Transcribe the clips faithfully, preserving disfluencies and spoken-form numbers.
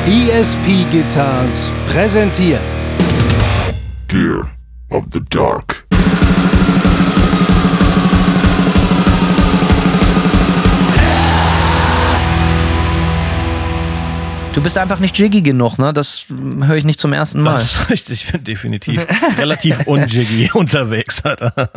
E S P Guitars präsentiert Gear of the Dark. Du bist einfach nicht jiggy genug, ne? Das höre ich nicht zum ersten Mal. Das ist richtig, ich bin definitiv relativ unjiggy unterwegs, Alter.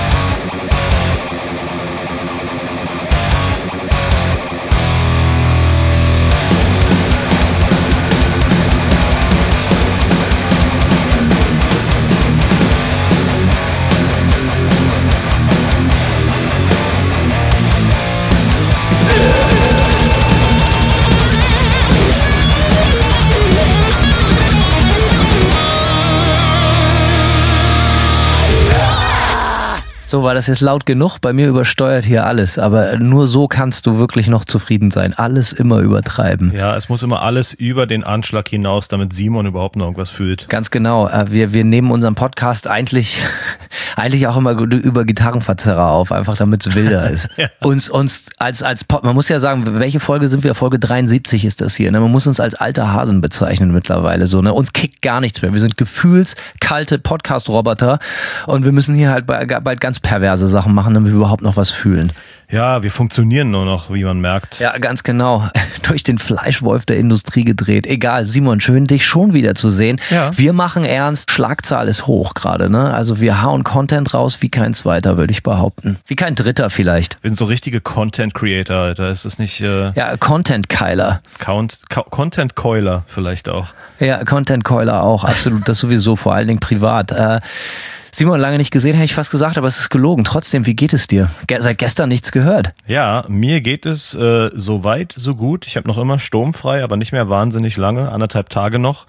So, war das jetzt laut genug? Bei mir übersteuert hier alles, aber nur so kannst du wirklich noch zufrieden sein. Alles immer übertreiben. Ja, es muss immer alles über den Anschlag hinaus, damit Simon überhaupt noch irgendwas fühlt. Ganz genau. Wir, wir nehmen unseren Podcast eigentlich, eigentlich auch immer über Gitarrenverzerrer auf, einfach damit es wilder ist. Ja. Uns, uns als, als Pod, man muss ja sagen, welche Folge sind wir? Folge dreiundsiebzig ist das hier. Ne? Man muss uns als alter Hasen bezeichnen mittlerweile. So, ne? Uns kickt gar nichts mehr. Wir sind gefühlskalte Podcast-Roboter und wir müssen hier halt bald ganz perverse Sachen machen, damit wir überhaupt noch was fühlen. Ja, wir funktionieren nur noch, wie man merkt. Ja, ganz genau. Durch den Fleischwolf der Industrie gedreht. Egal, Simon, schön, dich schon wieder zu sehen. Ja. Wir machen ernst, Schlagzahl ist hoch gerade, ne? Also wir hauen Content raus wie kein zweiter, würde ich behaupten. Wie kein dritter vielleicht. Wir sind so richtige Content-Creator, Alter. Ist das nicht... Äh ja, Content-Keiler. Count, Content-Keuler vielleicht auch. Ja, Content-Keuler auch, absolut. Das sowieso, vor allen Dingen privat. Äh, Simon, lange nicht gesehen, hätte ich fast gesagt, aber es ist gelogen. Trotzdem, wie geht es dir? Ge- seit gestern nichts gehört. Ja, mir geht es äh, so weit, so gut. Ich habe noch immer sturmfrei, aber nicht mehr wahnsinnig lange, anderthalb Tage noch.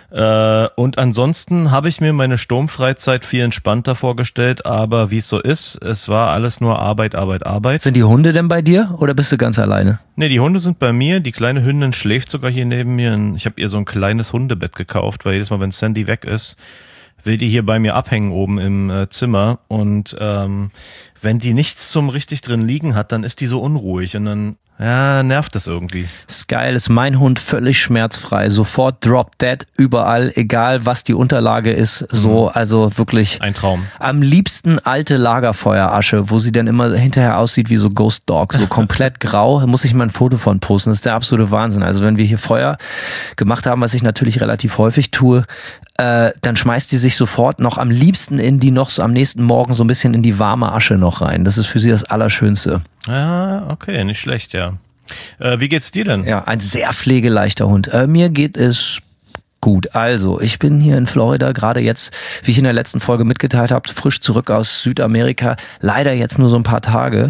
Äh, und ansonsten habe ich mir meine Sturmfreizeit viel entspannter vorgestellt, aber wie es so ist, es war alles nur Arbeit, Arbeit, Arbeit. Sind die Hunde denn bei dir oder bist du ganz alleine? Nee, die Hunde sind bei mir. Die kleine Hündin schläft sogar hier neben mir. Ich habe ihr so ein kleines Hundebett gekauft, weil jedes Mal, wenn Sandy weg ist, will die hier bei mir abhängen oben im äh, Zimmer und ähm, wenn die nichts zum richtig drin liegen hat, dann ist die so unruhig und dann ja, nervt das irgendwie. Ist geil, ist mein Hund völlig schmerzfrei, sofort drop dead, überall, egal was die Unterlage ist, so, also wirklich. Ein Traum. Am liebsten alte Lagerfeuerasche, wo sie dann immer hinterher aussieht wie so Ghost Dog, so komplett grau, da muss ich mal ein Foto von posten, das ist der absolute Wahnsinn. Also wenn wir hier Feuer gemacht haben, was ich natürlich relativ häufig tue, äh, dann schmeißt die sich sofort noch am liebsten in die noch so am nächsten Morgen so ein bisschen in die warme Asche noch rein. Das ist für sie das Allerschönste. Ja, okay, nicht schlecht, ja. Äh, wie geht's dir denn? Ja, ein sehr pflegeleichter Hund. Äh, mir geht es gut. Also, ich bin hier in Florida, gerade jetzt, wie ich in der letzten Folge mitgeteilt habe, frisch zurück aus Südamerika. Leider jetzt nur so ein paar Tage.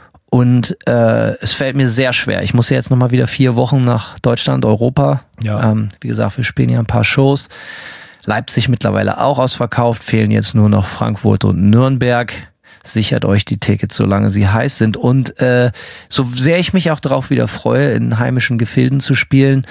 Und äh, es fällt mir sehr schwer. Ich muss ja jetzt nochmal wieder vier Wochen nach Deutschland, Europa. Ja. Ähm, wie gesagt, wir spielen ja ein paar Shows. Leipzig mittlerweile auch ausverkauft. Fehlen jetzt nur noch Frankfurt und Nürnberg. Sichert euch die Tickets, solange sie heiß sind. Und äh, so sehr ich mich auch darauf wieder freue, in heimischen Gefilden zu spielen,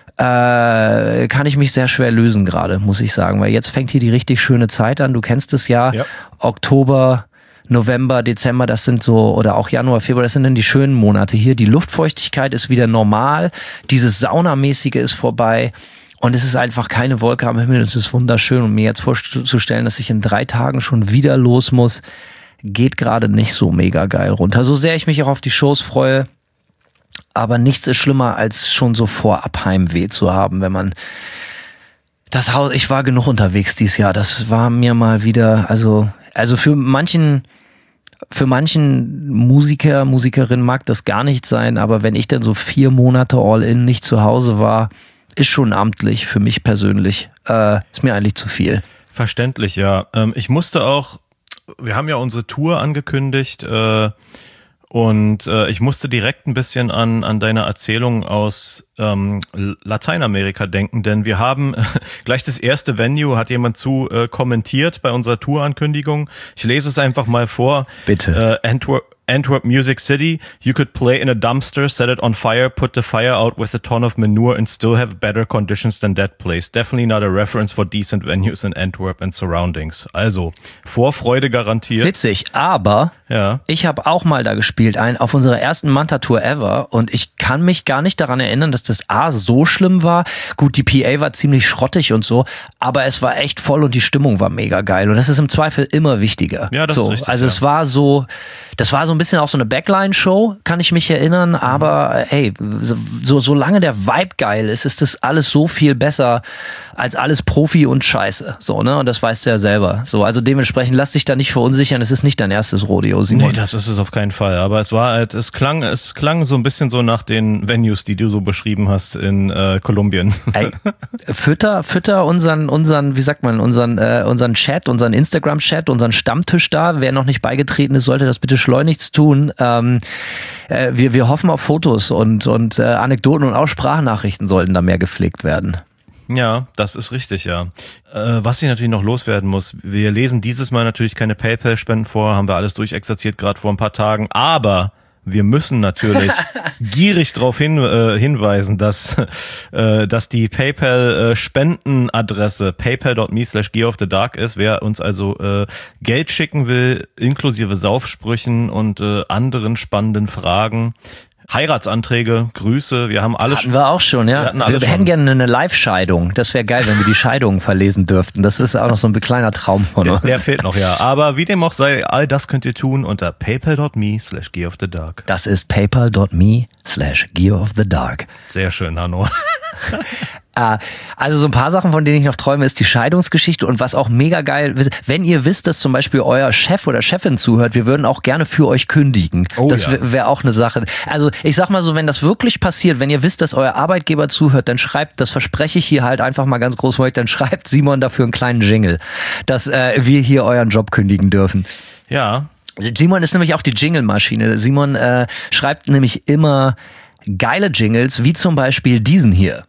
äh, kann ich mich sehr schwer lösen gerade, muss ich sagen. Weil jetzt fängt hier die richtig schöne Zeit an. Du kennst es ja. ja. Oktober, November, Dezember, das sind so, oder auch Januar, Februar, das sind dann die schönen Monate hier. Die Luftfeuchtigkeit ist wieder normal. Dieses Saunamäßige ist vorbei. Und es ist einfach keine Wolke am Himmel. Es ist wunderschön. Und mir jetzt vorzustellen, dass ich in drei Tagen schon wieder los muss, geht gerade nicht so mega geil runter. So sehr ich mich auch auf die Shows freue, aber nichts ist schlimmer, als schon so vorab Heimweh zu haben, wenn man das Haus, ich war genug unterwegs dieses Jahr, das war mir mal wieder, also, also für manchen, für manchen Musiker, Musikerin mag das gar nicht sein, aber wenn ich dann so vier Monate all in nicht zu Hause war, ist schon amtlich für mich persönlich, äh, ist mir eigentlich zu viel. Verständlich, ja. Ähm, ich musste auch Wir haben ja unsere Tour angekündigt äh, und äh, ich musste direkt ein bisschen an an deine Erzählung aus ähm, Lateinamerika denken, denn wir haben äh, gleich das erste Venue, hat jemand zu äh, kommentiert bei unserer Tourankündigung. Ich lese es einfach mal vor. Bitte. Äh, Antwerp Antwerp Music City, you could play in a dumpster, set it on fire, put the fire out with a ton of manure and still have better conditions than that place. Definitely not a reference for decent venues in Antwerp and surroundings. Also, Vorfreude garantiert. Witzig, aber ja. Ich habe auch mal da gespielt, ein, auf unserer ersten Manta-Tour ever, und ich kann mich gar nicht daran erinnern, dass dass das A so schlimm war. Gut, die P A war ziemlich schrottig und so, aber es war echt voll und die Stimmung war mega geil. Und das ist im Zweifel immer wichtiger. Ja, das so, ist richtig. Also ja. es war so, das war so ein bisschen auch so eine Backline-Show, kann ich mich erinnern, aber hey, so, solange der Vibe geil ist, ist das alles so viel besser als alles Profi und Scheiße. So, ne? Und das weißt du ja selber. So, also dementsprechend lass dich da nicht verunsichern, es ist nicht dein erstes Rodeo, Simon. Nee, das ist es auf keinen Fall. Aber es war halt, es klang, es klang so ein bisschen so nach den Venues, die du so beschrieben hast in äh, Kolumbien. Ey, fütter, fütter unseren, unseren, wie sagt man, unseren, äh, unseren Chat, unseren Instagram-Chat, unseren Stammtisch da. Wer noch nicht beigetreten ist, sollte das bitte schleunigst tun. Ähm, äh, wir, wir hoffen auf Fotos und, und äh, Anekdoten und auch Sprachnachrichten sollten da mehr gepflegt werden. Ja, das ist richtig, ja. Äh, was ich natürlich noch loswerden muss, wir lesen dieses Mal natürlich keine PayPal-Spenden vor, haben wir alles durchexerziert, gerade vor ein paar Tagen, aber wir müssen natürlich gierig darauf hin, äh, hinweisen, dass, äh, dass die PayPal-Spendenadresse paypal.me slash gear of the dark ist. Wer uns also äh, Geld schicken will, inklusive Saufsprüchen und äh, anderen spannenden Fragen, Heiratsanträge, Grüße, wir haben alles. Hatten wir auch schon, ja. Wir, wir, wir hätten schon. gerne eine Live-Scheidung. Das wäre geil, wenn wir die Scheidungen verlesen dürften. Das ist auch noch so ein kleiner Traum von uns. Der, der fehlt noch, ja. Aber wie dem auch sei, all das könnt ihr tun unter paypal.me slash gear of the dark. Das ist paypal.me slash gear of the dark. Sehr schön, Hanno. Also so ein paar Sachen, von denen ich noch träume, ist die Scheidungsgeschichte und was auch mega geil ist, wenn ihr wisst, dass zum Beispiel euer Chef oder Chefin zuhört, wir würden auch gerne für euch kündigen. Oh, das ja. wäre auch eine Sache. Also ich sag mal so, wenn das wirklich passiert, wenn ihr wisst, dass euer Arbeitgeber zuhört, dann schreibt, das verspreche ich hier halt einfach mal ganz groß, dann schreibt Simon dafür einen kleinen Jingle, dass äh, wir hier euren Job kündigen dürfen. Ja. Simon ist nämlich auch die Jingle-Maschine. Simon äh, schreibt nämlich immer geile Jingles, wie zum Beispiel diesen hier.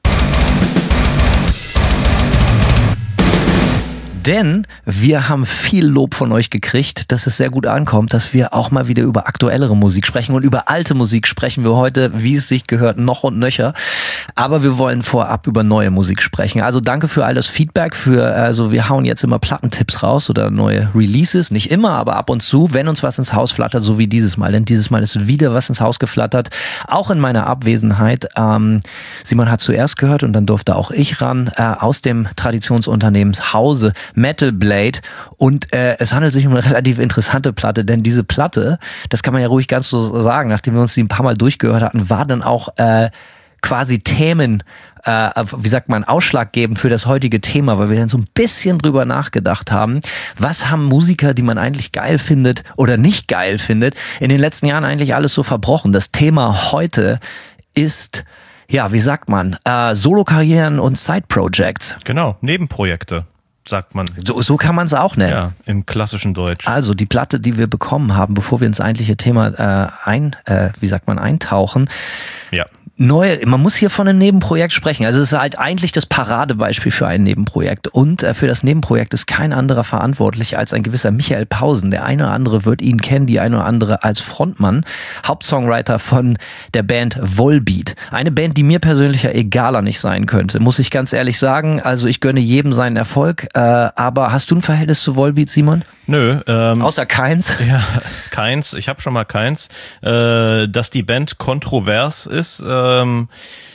Denn wir haben viel Lob von euch gekriegt, dass es sehr gut ankommt, dass wir auch mal wieder über aktuellere Musik sprechen. Und über alte Musik sprechen wir heute, wie es sich gehört, noch und nöcher. Aber wir wollen vorab über neue Musik sprechen. Also danke für all das Feedback. Für also wir hauen jetzt immer Plattentipps raus oder neue Releases. Nicht immer, aber ab und zu, wenn uns was ins Haus flattert, so wie dieses Mal. Denn dieses Mal ist wieder was ins Haus geflattert. Auch in meiner Abwesenheit. Ähm, Simon hat zuerst gehört und dann durfte auch ich ran. Äh, aus dem Traditionsunternehmens Hause Metal Blade und äh, es handelt sich um eine relativ interessante Platte, denn diese Platte, das kann man ja ruhig ganz so sagen, nachdem wir uns die ein paar Mal durchgehört hatten, war dann auch äh, quasi Themen, äh, wie sagt man, ausschlaggebend für das heutige Thema, weil wir dann so ein bisschen drüber nachgedacht haben, was haben Musiker, die man eigentlich geil findet oder nicht geil findet, in den letzten Jahren eigentlich alles so verbrochen. Das Thema heute ist, ja, wie sagt man, äh, Solokarrieren und Side-Projects. Genau, Nebenprojekte. Sagt man. So, so kann man es auch nennen. Ja, im klassischen Deutsch. Also die Platte, die wir bekommen haben, bevor wir ins eigentliche Thema äh, ein, äh, wie sagt man, eintauchen. Ja. Neue, man muss hier von einem Nebenprojekt sprechen. Also es ist halt eigentlich das Paradebeispiel für ein Nebenprojekt. Und äh, für das Nebenprojekt ist kein anderer verantwortlich als ein gewisser Michael Pausen. Der eine oder andere wird ihn kennen, die eine oder andere als Frontmann, Hauptsongwriter von der Band Volbeat. Eine Band, die mir persönlich ja egaler nicht sein könnte, muss ich ganz ehrlich sagen. Also ich gönne jedem seinen Erfolg. Äh, aber hast du ein Verhältnis zu Volbeat, Simon? Nö. Ähm, Außer keins? Ja, keins. Ich habe schon mal keins. Äh, dass die Band kontrovers ist, äh, Ähm,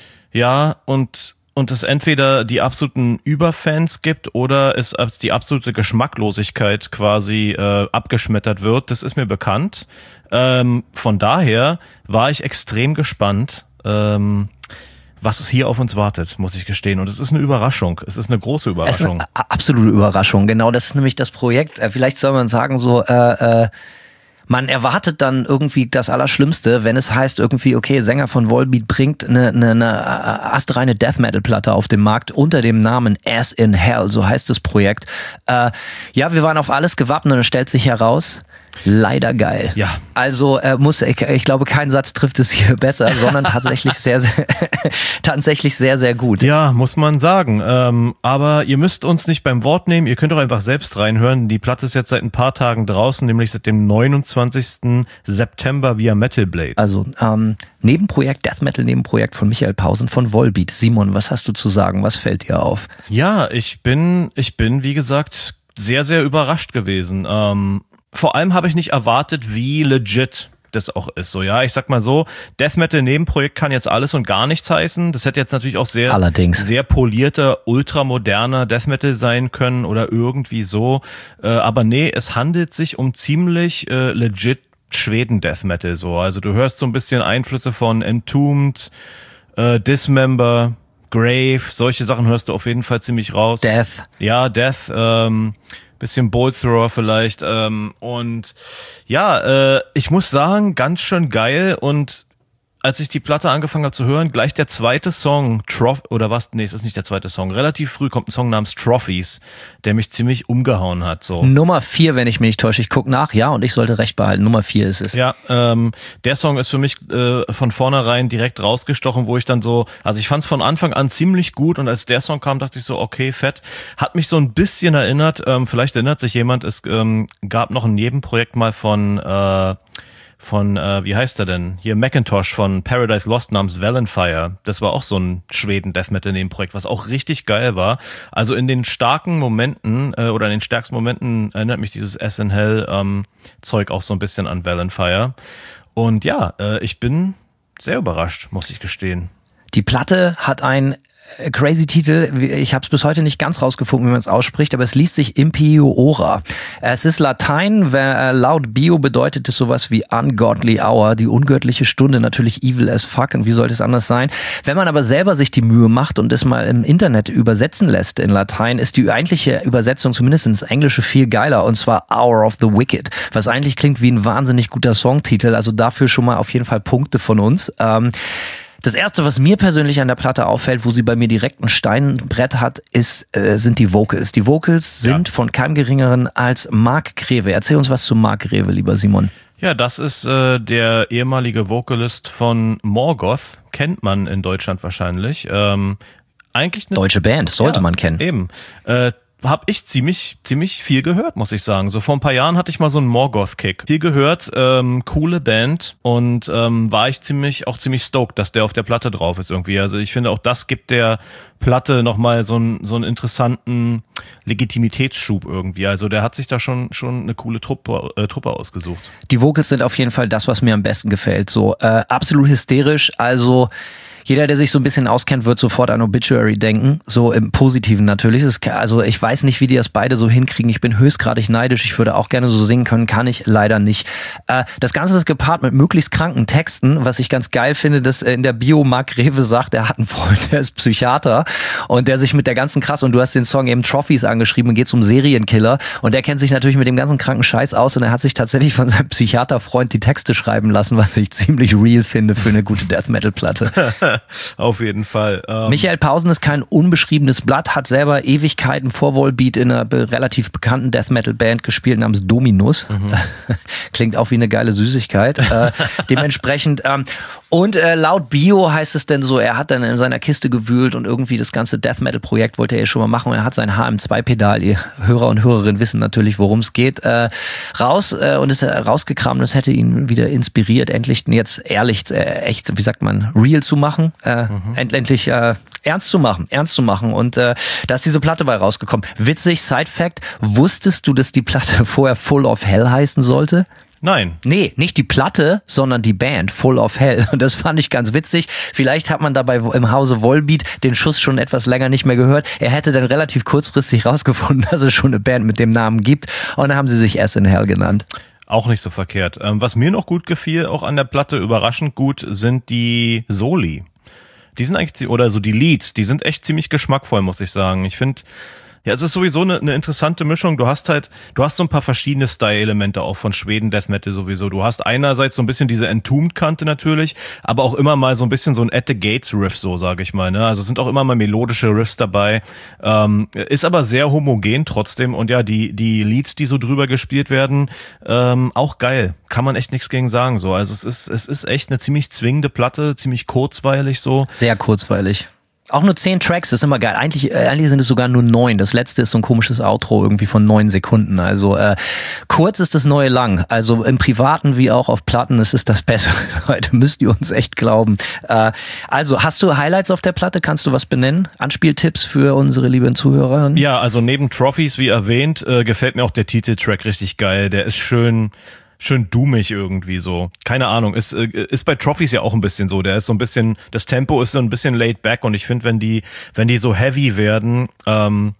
ja, und, und es entweder die absoluten Überfans gibt oder es als die absolute Geschmacklosigkeit quasi äh, abgeschmettert wird, das ist mir bekannt. Ähm, von daher war ich extrem gespannt, ähm, was hier auf uns wartet, muss ich gestehen. Und es ist eine Überraschung. Es ist eine große Überraschung. Es ist eine absolute Überraschung. Genau, das ist nämlich das Projekt. Vielleicht soll man sagen so, äh, äh, man erwartet dann irgendwie das Allerschlimmste, wenn es heißt irgendwie, okay, Sänger von Volbeat bringt eine, eine, eine astreine Death-Metal-Platte auf den Markt unter dem Namen As in Hell, so heißt das Projekt. Äh, ja, wir waren auf alles gewappnet und es stellt sich heraus, leider geil. Ja. Also äh, muss ich, ich glaube, kein Satz trifft es hier besser, sondern tatsächlich sehr, sehr tatsächlich sehr, sehr gut. Ja, muss man sagen. Ähm, aber ihr müsst uns nicht beim Wort nehmen. Ihr könnt doch einfach selbst reinhören. Die Platte ist jetzt seit ein paar Tagen draußen, nämlich seit dem neunundzwanzigsten September via Metal Blade. Also ähm, Nebenprojekt, Death Metal Nebenprojekt von Michael Pausen von Volbeat. Simon, was hast du zu sagen? Was fällt dir auf? Ja, ich bin, ich bin, wie gesagt, sehr, sehr überrascht gewesen. Ähm, Vor allem habe ich nicht erwartet, wie legit das auch ist. So, ja, ich sag mal so, Death Metal Nebenprojekt kann jetzt alles und gar nichts heißen. Das hätte jetzt natürlich auch sehr, Allerdings. sehr polierter, ultramoderner Death Metal sein können oder irgendwie so. Äh, aber nee, es handelt sich um ziemlich äh, legit Schweden-Death Metal so. Also du hörst so ein bisschen Einflüsse von Entombed, äh, Dismember, Grave, solche Sachen hörst du auf jeden Fall ziemlich raus. Death. Ja, Death, ähm, bisschen Bolt Thrower vielleicht. Ähm, und ja, äh, ich muss sagen, ganz schön geil. Und als ich die Platte angefangen habe zu hören, gleich der zweite Song, Troph oder was? Nee, es ist nicht der zweite Song. Relativ früh kommt ein Song namens Trophies, der mich ziemlich umgehauen hat. So. Nummer vier, wenn ich mich nicht täusche. Ich guck nach, ja, und ich sollte recht behalten. Nummer vier ist es. Ja, ähm, der Song ist für mich äh, von vornherein direkt rausgestochen, wo ich dann so, also ich fand es von Anfang an ziemlich gut und als der Song kam, dachte ich so, okay, fett. Hat mich so ein bisschen erinnert, ähm, vielleicht erinnert sich jemand, es ähm, gab noch ein Nebenprojekt mal von äh, von, äh, wie heißt er denn? Hier Macintosh von Paradise Lost namens Valenfire. Das war auch so ein Schweden-Death-Metal-Nebenprojekt, was auch richtig geil war. Also in den starken Momenten äh, oder in den stärksten Momenten erinnert mich dieses S in Hell ähm, Zeug auch so ein bisschen an Valenfire. Und ja, äh, ich bin sehr überrascht, muss ich gestehen. Die Platte hat ein crazy Titel, ich habe es bis heute nicht ganz rausgefunden, wie man es ausspricht, aber es liest sich Impio Ora. Es ist Latein, laut Bio bedeutet es sowas wie Ungodly Hour, die ungöttliche Stunde, natürlich evil as fuck und wie sollte es anders sein. Wenn man aber selber sich die Mühe macht und es mal im Internet übersetzen lässt in Latein, ist die eigentliche Übersetzung zumindest ins Englische viel geiler und zwar Hour of the Wicked, was eigentlich klingt wie ein wahnsinnig guter Songtitel, also dafür schon mal auf jeden Fall Punkte von uns. Ähm, Das erste, was mir persönlich an der Platte auffällt, wo sie bei mir direkt ein Steinbrett hat, ist, äh, sind die Vocals. Die Vocals sind ja. von keinem Geringeren als Mark Greve. Erzähl uns was zu Mark Greve, lieber Simon. Ja, das ist äh, der ehemalige Vocalist von Morgoth. Kennt man in Deutschland wahrscheinlich. Ähm, eigentlich eine deutsche Band, sollte ja, man kennen. Eben. Äh, habe ich ziemlich ziemlich viel gehört, muss ich sagen. So vor ein paar Jahren hatte ich mal so einen Morgoth-Kick. Viel gehört, ähm, coole Band und ähm, war ich ziemlich auch ziemlich stoked, dass der auf der Platte drauf ist irgendwie. Also ich finde auch das gibt der Platte nochmal so einen so einen interessanten Legitimitätsschub irgendwie. Also der hat sich da schon schon eine coole Truppe äh, Truppe ausgesucht. Die Vocals sind auf jeden Fall das, was mir am besten gefällt. So äh, absolut hysterisch, also jeder, der sich so ein bisschen auskennt, wird sofort an Obituary denken, so im Positiven natürlich. Also ich weiß nicht, wie die das beide so hinkriegen. Ich bin höchstgradig neidisch. Ich würde auch gerne so singen können, kann ich leider nicht. Das Ganze ist gepaart mit möglichst kranken Texten, was ich ganz geil finde, dass in der Bio Mark Greve sagt, er hat einen Freund, der ist Psychiater und der sich mit der ganzen krass, und du hast den Song eben Trophies angeschrieben und geht um Serienkiller und der kennt sich natürlich mit dem ganzen kranken Scheiß aus und er hat sich tatsächlich von seinem Psychiaterfreund die Texte schreiben lassen, was ich ziemlich real finde für eine gute Death-Metal-Platte. Auf jeden Fall. Ähm Michael Pausen ist kein unbeschriebenes Blatt, hat selber Ewigkeiten vor Volbeat in einer be- relativ bekannten Death-Metal-Band gespielt namens Dominus. Mhm. Klingt auch wie eine geile Süßigkeit. äh, dementsprechend ähm, und äh, laut Bio heißt es denn so, er hat dann in seiner Kiste gewühlt und irgendwie das ganze Death-Metal-Projekt wollte er ja schon mal machen und er hat sein H M zwei Pedal, ihr Hörer und Hörerinnen wissen natürlich, worum es geht, äh, raus äh, und ist rausgekramt. Das hätte ihn wieder inspiriert, endlich jetzt ehrlich, äh, echt, wie sagt man, real zu machen. Äh, mhm. Endlich äh, ernst zu machen, ernst zu machen und äh, da ist diese Platte bei rausgekommen. Witzig, Side-Fact, wusstest du, dass die Platte vorher Full of Hell heißen sollte? Nein. Nee, nicht die Platte, sondern die Band Full of Hell. Und das fand ich ganz witzig. Vielleicht hat man dabei im Hause Volbeat den Schuss schon etwas länger nicht mehr gehört. Er hätte dann relativ kurzfristig rausgefunden, dass es schon eine Band mit dem Namen gibt. Und dann haben sie sich S in Hell genannt. Auch nicht so verkehrt. Ähm, was mir noch gut gefiel, auch an der Platte, überraschend gut, sind die Soli. Die sind eigentlich, oder so die Leads, die sind echt ziemlich geschmackvoll, muss ich sagen. Ich finde, ja, es ist sowieso eine, eine interessante Mischung. Du hast halt, du hast so ein paar verschiedene Style-Elemente auch von Schweden Death Metal sowieso. Du hast einerseits so ein bisschen diese Entombed-Kante natürlich, aber auch immer mal so ein bisschen so ein At the Gates-Riff, so sage ich mal. Ne? Also es sind auch immer mal melodische Riffs dabei. Ähm, ist aber sehr homogen trotzdem. Und ja, die die Leads, die so drüber gespielt werden, ähm, auch geil. Kann man echt nichts gegen sagen. So, also es ist es ist echt eine ziemlich zwingende Platte, ziemlich kurzweilig so. Sehr kurzweilig. Auch nur zehn Tracks, das ist immer geil. Eigentlich, äh, eigentlich sind es sogar nur neun. Das letzte ist so ein komisches Outro irgendwie von neun Sekunden. Also äh, kurz ist das neue lang. Also im Privaten wie auch auf Platten ist es das Bessere. Leute, müsst ihr uns echt glauben. Äh, also hast du Highlights auf der Platte? Kannst du was benennen? Anspieltipps für unsere lieben Zuhörer? Ja, also neben Trophies, wie erwähnt, äh, gefällt mir auch der Titeltrack richtig geil. Der ist schön... schön doomig irgendwie so. Keine Ahnung, ist, ist bei Trophies ja auch ein bisschen so. Der ist so ein bisschen, das Tempo ist so ein bisschen laid back und ich finde, wenn die, wenn die so heavy werden, ähm,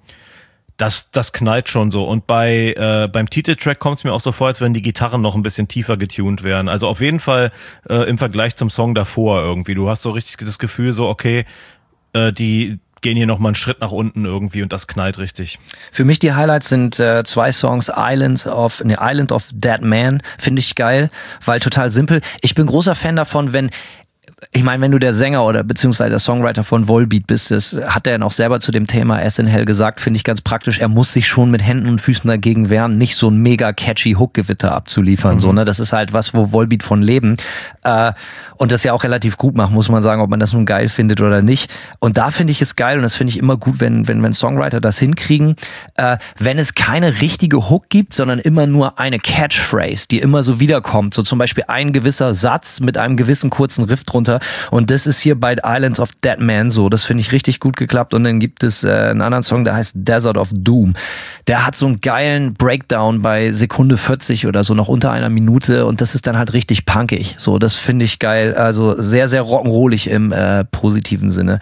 das, das knallt schon so. Und bei, äh, beim Titeltrack kommt es mir auch so vor, als wenn die Gitarren noch ein bisschen tiefer getuned wären. Also auf jeden Fall äh, im Vergleich zum Song davor irgendwie. Du hast so richtig das Gefühl so, okay, äh, die gehen hier nochmal einen Schritt nach unten irgendwie und das knallt richtig. Für mich die Highlights sind äh, zwei Songs, Island of, ne, Island of Dead Man, finde ich geil, weil total simpel. Ich bin großer Fan davon, wenn ich meine, wenn du der Sänger oder beziehungsweise der Songwriter von Volbeat bist, das hat er noch selber zu dem Thema As in Hell gesagt, finde ich ganz praktisch. Er muss sich schon mit Händen und Füßen dagegen wehren, nicht so ein mega catchy Hook-Gewitter abzuliefern. Mhm. So, ne? Das ist halt was, wo Volbeat von leben. Äh, und das ja auch relativ gut macht, muss man sagen, ob man das nun geil findet oder nicht. Und da finde ich es geil und das finde ich immer gut, wenn, wenn, wenn Songwriter das hinkriegen. Äh, wenn es keine richtige Hook gibt, sondern immer nur eine Catchphrase, die immer so wiederkommt. So zum Beispiel ein gewisser Satz mit einem gewissen kurzen Riff drunter. Und das ist hier bei Islands of Dead Man so. Das finde ich richtig gut geklappt. Und dann gibt es äh, einen anderen Song, der heißt Desert of Doom. Der hat so einen geilen Breakdown bei Sekunde vierzig oder so, noch unter einer Minute. Und das ist dann halt richtig punkig. So, das finde ich geil. Also sehr, sehr rock'n'rollig im äh, positiven Sinne.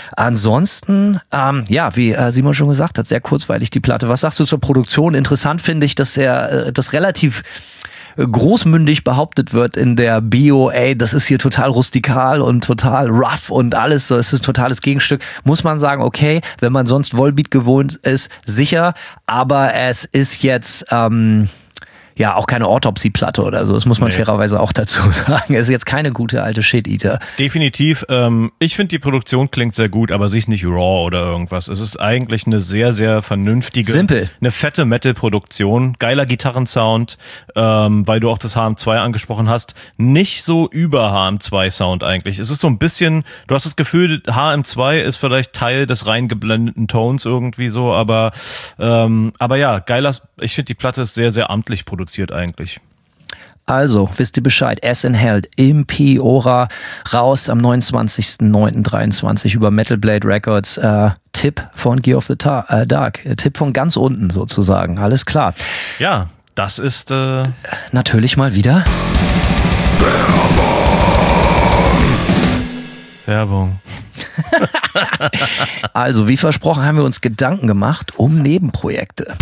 Ansonsten, ähm, ja, wie äh, Simon schon gesagt hat, sehr kurzweilig die Platte. Was sagst du zur Produktion? Interessant finde ich, dass er äh, das relativ großmündig behauptet wird in der Bio, ey, das ist hier total rustikal und total rough und alles, so, es ist ein totales Gegenstück, muss man sagen, okay, wenn man sonst Volbeat gewohnt ist, sicher, aber es ist jetzt, ähm, ja, auch keine Autopsie-Platte oder so. Das muss man nee. fairerweise auch dazu sagen. Es ist jetzt keine gute alte Shit-Eater. Definitiv. Ähm, ich finde, die Produktion klingt sehr gut, aber sie ist nicht raw oder irgendwas. Es ist eigentlich eine sehr, sehr vernünftige, simpel, eine fette Metal-Produktion. Geiler Gitarrensound, ähm, weil du auch das H M zwei angesprochen hast. Nicht so über H M zwei Sound eigentlich. Es ist so ein bisschen, du hast das Gefühl, H M zwei ist vielleicht Teil des reingeblendeten Tones irgendwie so, aber, ähm, aber ja, geiler, ich finde, die Platte ist sehr, sehr amtlich produziert eigentlich. Also, wisst ihr Bescheid, As in Hell, Impiora, raus am neunundzwanzigsten neunten dreiundzwanzig über Metal Blade Records, äh, Tipp von Gear of the Ta- äh, Dark, äh, Tipp von ganz unten sozusagen, alles klar. Ja, das ist äh natürlich mal wieder Werbung. Also, wie versprochen, haben wir uns Gedanken gemacht um Nebenprojekte.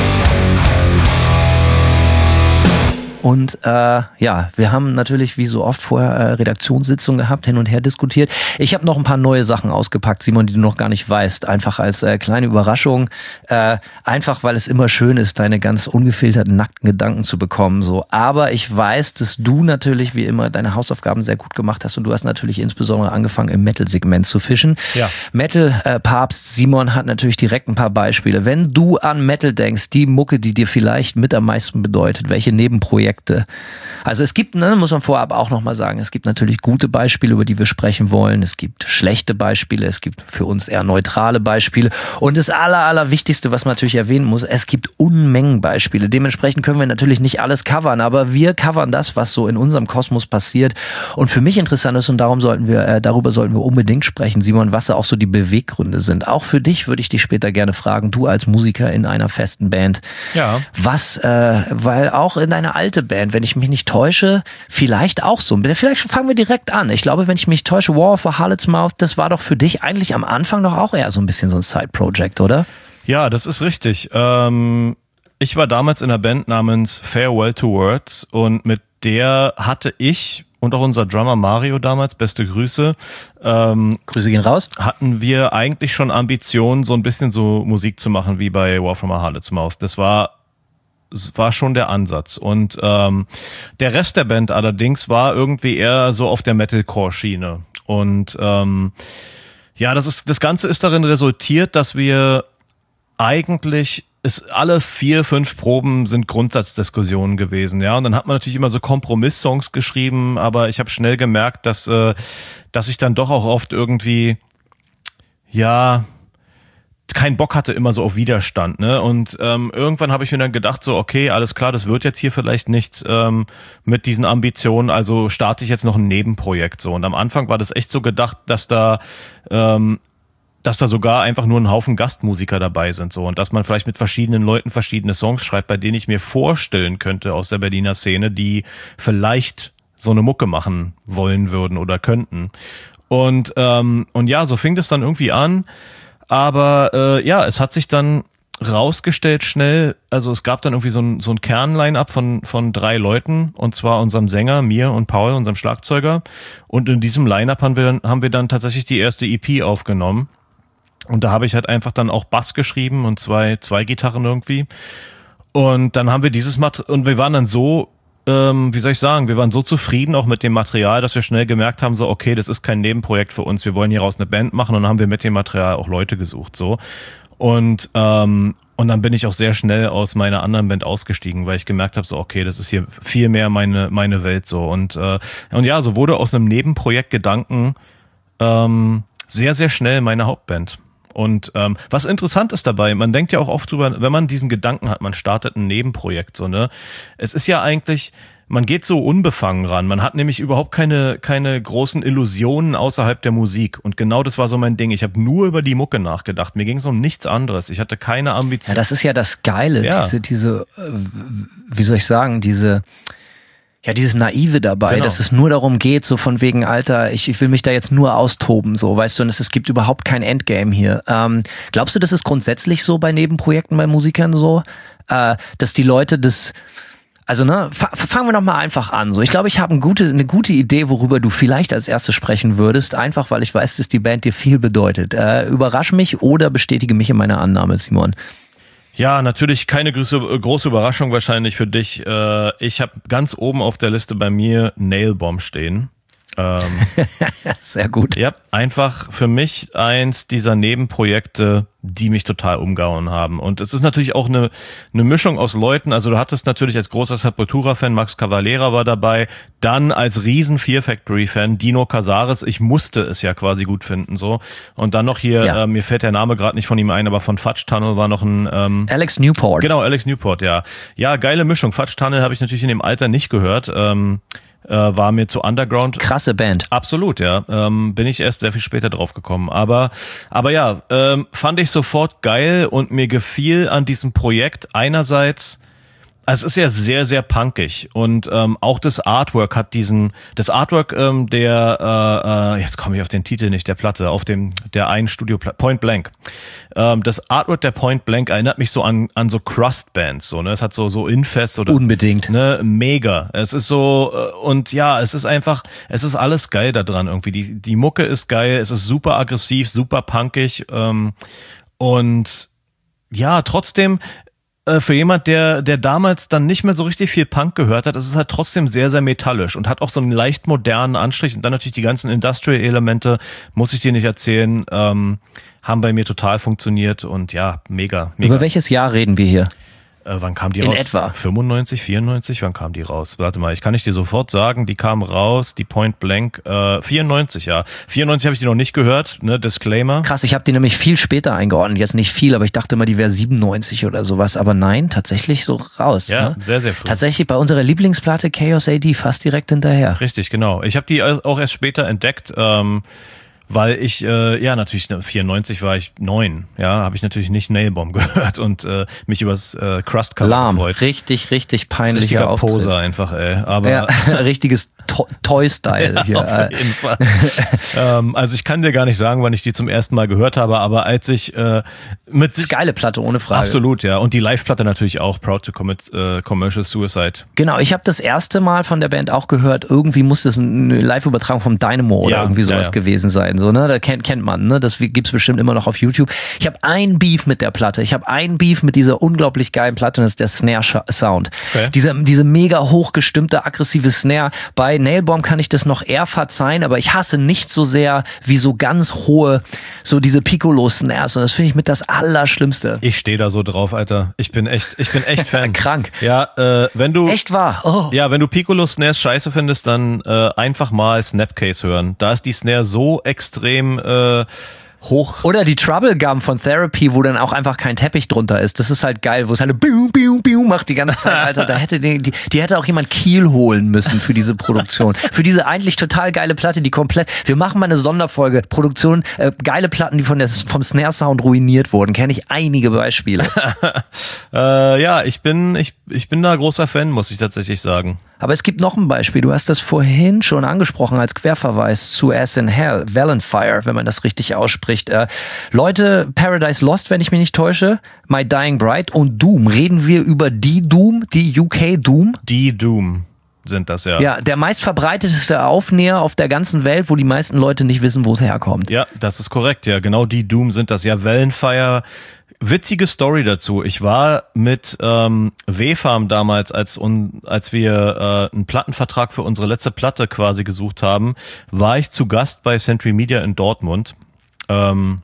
Und äh, ja, wir haben natürlich wie so oft vorher äh, Redaktionssitzungen gehabt, hin und her diskutiert. Ich habe noch ein paar neue Sachen ausgepackt, Simon, die du noch gar nicht weißt. Einfach als äh, kleine Überraschung. Äh, einfach, weil es immer schön ist, deine ganz ungefilterten, nackten Gedanken zu bekommen. So. Aber ich weiß, dass du natürlich wie immer deine Hausaufgaben sehr gut gemacht hast. Und du hast natürlich insbesondere angefangen, im Metal-Segment zu fischen. Ja. Metal-Papst Simon hat natürlich direkt ein paar Beispiele. Wenn du an Metal denkst, die Mucke, die dir vielleicht mit am meisten bedeutet, welche Nebenprojekte? Also es gibt, ne, muss man vorab auch nochmal sagen, es gibt natürlich gute Beispiele, über die wir sprechen wollen. Es gibt schlechte Beispiele, es gibt für uns eher neutrale Beispiele. Und das aller, aller Wichtigste, was man natürlich erwähnen muss, es gibt Unmengen Beispiele. Dementsprechend können wir natürlich nicht alles covern, aber wir covern das, was so in unserem Kosmos passiert. Und für mich interessant ist, und darum sollten wir, äh, darüber sollten wir unbedingt sprechen, Simon, was da auch so die Beweggründe sind. Auch für dich würde ich dich später gerne fragen, du als Musiker in einer festen Band. Ja. Was, äh, weil auch in deine alte Band, wenn ich mich nicht täusche, vielleicht auch so. Vielleicht fangen wir direkt an. Ich glaube, wenn ich mich täusche, War of a Harlot's Mouth, das war doch für dich eigentlich am Anfang doch auch eher so ein bisschen so ein Side-Project, oder? Ja, das ist richtig. Ähm, ich war damals in einer Band namens Farewell to Words und mit der hatte ich und auch unser Drummer Mario damals, beste Grüße. Ähm, Grüße gehen raus. Hatten wir eigentlich schon Ambitionen, so ein bisschen so Musik zu machen wie bei War from a Harlot's Mouth. Das war Es war schon der Ansatz. Und ähm, der Rest der Band allerdings war irgendwie eher so auf der Metalcore-Schiene. Und ähm, ja, das ist das Ganze ist darin resultiert, dass wir eigentlich es alle vier, fünf Proben sind Grundsatzdiskussionen gewesen, ja. Und dann hat man natürlich immer so Kompromiss-Songs geschrieben, aber ich habe schnell gemerkt, dass äh, dass ich dann doch auch oft irgendwie ja keinen Bock hatte immer so auf Widerstand, ne? Und ähm, irgendwann habe ich mir dann gedacht, so okay, alles klar, das wird jetzt hier vielleicht nicht ähm, mit diesen Ambitionen, also starte ich jetzt noch ein Nebenprojekt so. Und am Anfang war das echt so gedacht, dass da ähm, dass da sogar einfach nur ein Haufen Gastmusiker dabei sind so und dass man vielleicht mit verschiedenen Leuten verschiedene Songs schreibt, bei denen ich mir vorstellen könnte aus der Berliner Szene, die vielleicht so eine Mucke machen wollen würden oder könnten. Und ähm, und ja, so fing das dann irgendwie an. Aber äh, ja, es hat sich dann rausgestellt schnell, also es gab dann irgendwie so ein, so ein Kern-Line-Up von, von drei Leuten, und zwar unserem Sänger, mir und Paul, unserem Schlagzeuger. Und in diesem Line-Up haben wir dann, haben wir dann tatsächlich die erste E P aufgenommen. Und da habe ich halt einfach dann auch Bass geschrieben und zwei, zwei Gitarren irgendwie. Und dann haben wir dieses Material, und wir waren dann so, ähm, wie soll ich sagen, wir waren so zufrieden auch mit dem Material, dass wir schnell gemerkt haben, so okay, das ist kein Nebenprojekt für uns, wir wollen hieraus eine Band machen, und dann haben wir mit dem Material auch Leute gesucht, so. Und ähm, und dann bin ich auch sehr schnell aus meiner anderen Band ausgestiegen, weil ich gemerkt habe, so okay, das ist hier viel mehr meine meine Welt so. Und äh, und ja, so wurde aus einem Nebenprojekt Gedanken ähm, sehr, sehr schnell meine Hauptband. Und ähm, was interessant ist dabei, man denkt ja auch oft drüber, wenn man diesen Gedanken hat, man startet ein Nebenprojekt, so, ne? Es ist ja eigentlich, man geht so unbefangen ran. Man hat nämlich überhaupt keine keine großen Illusionen außerhalb der Musik. Und genau das war so mein Ding. Ich habe nur über die Mucke nachgedacht. Mir ging es um nichts anderes. Ich hatte keine Ambition. Ja, das ist ja das Geile, Ja. diese, diese, äh, wie soll ich sagen, diese, ja, dieses Naive dabei, Genau. dass es nur darum geht, so von wegen, Alter, ich, ich will mich da jetzt nur austoben, so, weißt du, und es, es gibt überhaupt kein Endgame hier. Ähm, glaubst du, das ist grundsätzlich so bei Nebenprojekten bei Musikern so, äh, dass die Leute das, also ne, fa- fangen wir noch mal einfach an. So, ich glaube, ich habe eine gute, eine gute Idee, worüber du vielleicht als erstes sprechen würdest, einfach weil ich weiß, dass die Band dir viel bedeutet. Äh, überrasch mich oder bestätige mich in meiner Annahme, Simon. Ja, natürlich keine große, große Überraschung wahrscheinlich für dich. Äh, ich habe ganz oben auf der Liste bei mir Nailbomb stehen. Ähm, Sehr gut. ja, einfach für mich eins dieser Nebenprojekte, die mich total umgehauen haben. Und es ist natürlich auch eine, eine Mischung aus Leuten. Also du hattest natürlich als großer Sepultura-Fan Max Cavalera war dabei, dann als riesen Fear Factory-Fan Dino Casares. Ich musste es ja quasi gut finden, so. Und dann noch hier, Ja. äh, mir fällt der Name gerade nicht von ihm ein, aber von Fudge Tunnel war noch ein ähm, Alex Newport. Genau, Alex Newport, ja. Ja, geile Mischung. Fudge Tunnel habe ich natürlich in dem Alter nicht gehört. Ähm, äh, war mir zu Underground. Krasse Band. Absolut, ja. Ähm, bin ich erst sehr viel später drauf gekommen. Aber, aber ja, ähm, fand ich sofort geil, und mir gefiel an diesem Projekt einerseits, also es ist ja sehr, sehr punkig, und ähm, auch das Artwork hat diesen, das Artwork ähm, der, äh, äh, jetzt komme ich auf den Titel nicht, der Platte, auf dem, der einen Studio, Point Blank. Ähm, das Artwork der Point Blank erinnert mich so an an so Crust-Bands, so, ne? Es hat so so Infest oder Unbedingt. ne, mega. Es ist so, äh, und ja, es ist einfach, es ist alles geil da dran irgendwie. Die die Mucke ist geil, es ist super aggressiv, super punkig, ähm, und ja, trotzdem äh, für jemand, der der damals dann nicht mehr so richtig viel Punk gehört hat, ist es halt trotzdem sehr, sehr metallisch und hat auch so einen leicht modernen Anstrich, und dann natürlich die ganzen Industrial-Elemente, muss ich dir nicht erzählen, ähm, haben bei mir total funktioniert, und ja, mega, mega. Über welches Jahr reden wir hier? Äh, wann kam die In raus? etwa. fünfundneunzig, vierundneunzig, wann kam die raus? Warte mal, ich kann nicht dir sofort sagen, die kam raus, die Point Blank, äh, vierundneunzig, ja. vierundneunzig habe ich die noch nicht gehört, ne, Disclaimer. Krass, ich habe die nämlich viel später eingeordnet. Jetzt nicht viel, aber ich dachte immer, die wäre siebenundneunzig oder sowas. Aber nein, tatsächlich so raus. Ja, Ne? sehr, sehr früh. Tatsächlich bei unserer Lieblingsplatte Chaos A D fast direkt hinterher. Richtig, genau. Ich habe die auch erst später entdeckt, ähm, weil ich, äh, ja, natürlich, ne, vierundneunzig war ich neun, ja, habe ich natürlich nicht Nailbomb gehört und äh, mich übers äh, Crust-Cover Lahm, gefreut. richtig, richtig peinlicher Richtiger Auftritt. Poser einfach, ey. Aber Ja, richtiges To- Toy-Style hier. auf jeden Fall. ähm, also ich kann dir gar nicht sagen, wann ich die zum ersten Mal gehört habe, aber als ich äh, mit Das ist sich geile Platte, ohne Frage. absolut, ja, und die Live-Platte natürlich auch, Proud to Commit äh, Commercial Suicide. Genau, ich habe das erste Mal von der Band auch gehört, irgendwie muss das eine Live-Übertragung vom Dynamo oder Ja, irgendwie ja, sowas ja. gewesen sein. So, ne? Da kennt, kennt man, ne? Das gibt's bestimmt immer noch auf YouTube. Ich habe ein Beef mit der Platte. Ich habe ein Beef mit dieser unglaublich geilen Platte, und das ist der Snare-Sound. Okay. Diese, diese mega hochgestimmte, aggressive Snare. Bei Nailbomb kann ich das noch eher verzeihen, aber ich hasse nicht so sehr wie so ganz hohe, so diese Piccolo-Snares, und das finde ich mit das Allerschlimmste. Ich stehe da so drauf, Alter. Ich bin echt, ich bin echt Fan. Krank. Ja, äh, wenn du Echt wahr? Oh. Ja, wenn du Piccolo Snares scheiße findest, dann äh, einfach mal Snapcase hören. Da ist die Snare so extrem äh, hoch. Oder die Trouble Gum von Therapy, wo dann auch einfach kein Teppich drunter ist. Das ist halt geil, wo es halt biu, biu, biu macht die ganze Zeit, Alter. Da hätte die, die, die hätte auch jemand Kiel holen müssen für diese Produktion. Für diese eigentlich total geile Platte, die komplett, wir machen mal eine Sonderfolge, Produktion, äh, geile Platten, die von der, vom Snare-Sound ruiniert wurden. Kenne ich einige Beispiele. äh, ja, ich bin, ich, ich bin da großer Fan, muss ich tatsächlich sagen. Aber es gibt noch ein Beispiel. Du hast das vorhin schon angesprochen als Querverweis zu As in Hell, Valenfire, wenn man das richtig ausspricht. Äh, Leute, Paradise Lost, wenn ich mich nicht täusche, My Dying Bride und Doom. Reden wir über die Doom, die U K Doom? Die Doom sind das, ja. Ja, der meistverbreitetste Aufnäher auf der ganzen Welt, wo die meisten Leute nicht wissen, wo es herkommt. Ja, das ist korrekt, ja. Genau die Doom sind das. Ja, Valenfire. Witzige Story dazu. Ich war mit ähm, W-Farm damals, als, un, als wir äh, einen Plattenvertrag für unsere letzte Platte quasi gesucht haben, war ich zu Gast bei Century Media in Dortmund. Ähm,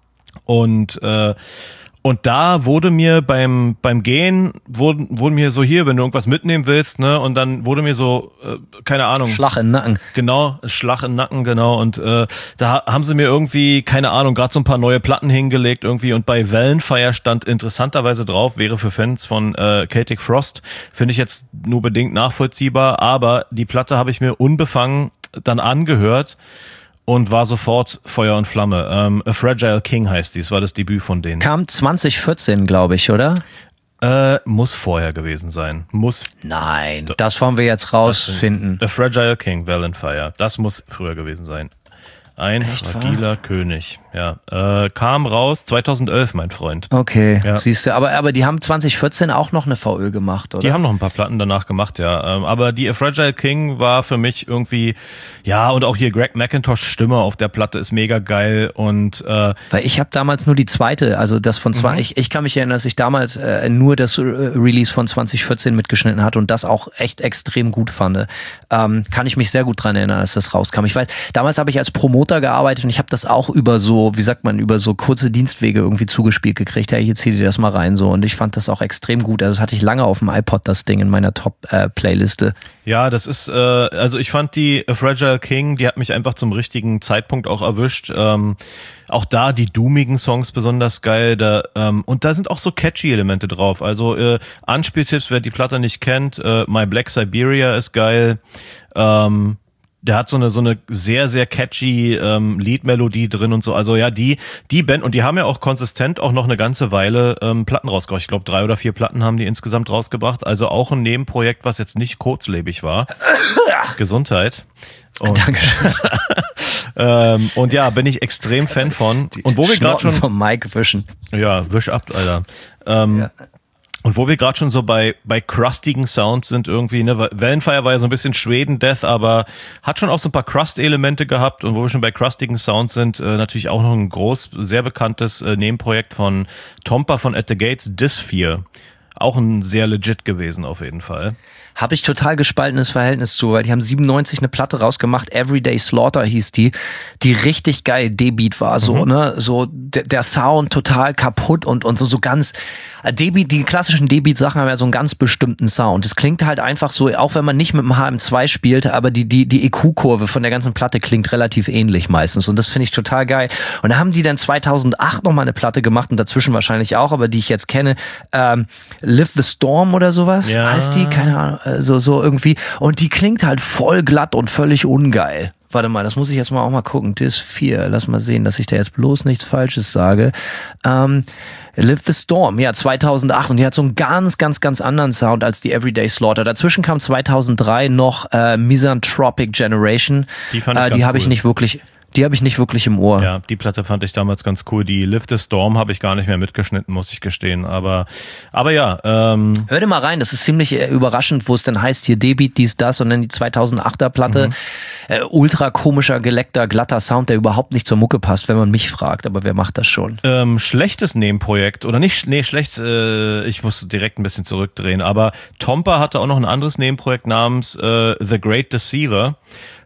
und äh, Und da wurde mir beim beim Gehen, wurde, wurde mir so hier, wenn du irgendwas mitnehmen willst, ne, und dann wurde mir so, äh, keine Ahnung. Schlag in den Nacken. Genau, Schlag im Nacken, genau. Und äh, da haben sie mir irgendwie, keine Ahnung, gerade so ein paar neue Platten hingelegt irgendwie. Und bei Valenfire stand interessanterweise drauf, wäre für Fans von äh, Celtic Frost, finde ich jetzt nur bedingt nachvollziehbar. Aber die Platte habe ich mir unbefangen dann angehört. Und war sofort Feuer und Flamme. Ähm, A Fragile King heißt dies, war das Debüt von denen. Kam zwanzig vierzehn, glaube ich, oder? Äh, muss vorher gewesen sein. Muss. Nein, das wollen wir jetzt rausfinden. A Fragile King, Valenfire. Das muss früher gewesen sein. Ein Echt, fragiler wahr? König. Ja, äh, kam raus zweitausendelf, mein Freund. Okay, Ja. siehst du, aber, aber die haben zwanzig vierzehn auch noch eine V Ö gemacht, oder? Die haben noch ein paar Platten danach gemacht, ja. Ähm, aber die A Fragile King war für mich irgendwie, ja, und auch hier Greg McIntosh's Stimme auf der Platte ist mega geil und äh, Weil ich habe damals nur die zweite, also das von zwei, Mhm. ich, ich kann mich erinnern, dass ich damals äh, nur das äh, Release von zwanzig vierzehn mitgeschnitten hatte und das auch echt extrem gut fand. Ähm, kann ich mich sehr gut dran erinnern, als das rauskam. Ich weiß, damals habe ich als Promoter gearbeitet und ich habe das auch über so, wie sagt man, über so kurze Dienstwege irgendwie zugespielt gekriegt. Hey, hier zieh dir das mal rein so und ich fand das auch extrem gut. Also das hatte ich lange auf dem iPod, das Ding in meiner Top-Playliste. ja, das ist, äh, also ich fand die A Fragile King, die hat mich einfach zum richtigen Zeitpunkt auch erwischt. Ähm, auch da die doomigen Songs besonders geil. Da, ähm, und da sind auch so catchy Elemente drauf. Also äh, Anspieltipps, wer die Platte nicht kennt, äh, My Black Siberia ist geil. Ähm, Der hat so eine so eine sehr sehr catchy ähm, Liedmelodie drin und so. Also ja, die die Band und die haben ja auch konsistent auch noch eine ganze Weile ähm, Platten rausgebracht. Ich glaube drei oder vier Platten haben die insgesamt rausgebracht. Also auch ein Nebenprojekt, was jetzt nicht kurzlebig war. Gesundheit. Und, Dankeschön. ähm, und ja, bin ich extrem Fan von. Und wo wir gerade schon vom Mike wischen. ja wisch ab, Alter. Ähm, Ja. Und wo wir gerade schon so bei bei crustigen Sounds sind irgendwie, ne, Valenfire war ja so ein bisschen Schweden-Death, aber hat schon auch so ein paar Crust-Elemente gehabt und wo wir schon bei crustigen Sounds sind, äh, natürlich auch noch ein groß, sehr bekanntes äh, Nebenprojekt von Tompa von At the Gates, Dysphere. Auch ein sehr legit gewesen auf jeden Fall. Habe ich total gespaltenes Verhältnis zu, weil die haben siebenundneunzig eine Platte rausgemacht, Everyday Slaughter hieß die, die richtig geil D-Beat war, so, Mhm. ne, so der, der Sound total kaputt und, und so, so ganz, D-Beat, die klassischen D-Beat-Sachen haben ja so einen ganz bestimmten Sound. Es klingt halt einfach so, auch wenn man nicht mit dem H M zwei spielt, aber die, die, die E Q-Kurve von der ganzen Platte klingt relativ ähnlich meistens und das finde ich total geil. Und da haben die dann zweitausendacht nochmal eine Platte gemacht und dazwischen wahrscheinlich auch, aber die ich jetzt kenne, ähm, Live the Storm oder sowas, Ja. heißt die, keine Ahnung, äh, so, so irgendwie. Und die klingt halt voll glatt und völlig ungeil. Warte mal, das muss ich jetzt mal auch mal gucken. Dis vier, lass mal sehen, dass ich da jetzt bloß nichts Falsches sage. Ähm, Live the Storm, ja, zweitausendacht und die hat so einen ganz, ganz, ganz anderen Sound als die Everyday Slaughter. Dazwischen kam zweitausenddrei noch äh, Misanthropic Generation. Die fand ich äh, die ganz habe ich cool. nicht wirklich, die habe ich nicht wirklich im Ohr. Ja, die Platte fand ich damals ganz cool. Die Live the Storm habe ich gar nicht mehr mitgeschnitten, muss ich gestehen. Aber, aber ja, ähm, Hör dir mal rein, das ist ziemlich äh, überraschend, wo es denn heißt, hier D-Beat, dies, das und dann die zweitausendachter Platte. Mhm. Äh, ultra komischer, geleckter, glatter Sound, der überhaupt nicht zur Mucke passt, wenn man mich fragt, aber wer macht das schon? Ähm, schlechtes Nebenprojekt oder nicht, nee, schlecht, äh, ich muss direkt ein bisschen zurückdrehen, aber Tompa hatte auch noch ein anderes Nebenprojekt namens äh, The Great Deceiver.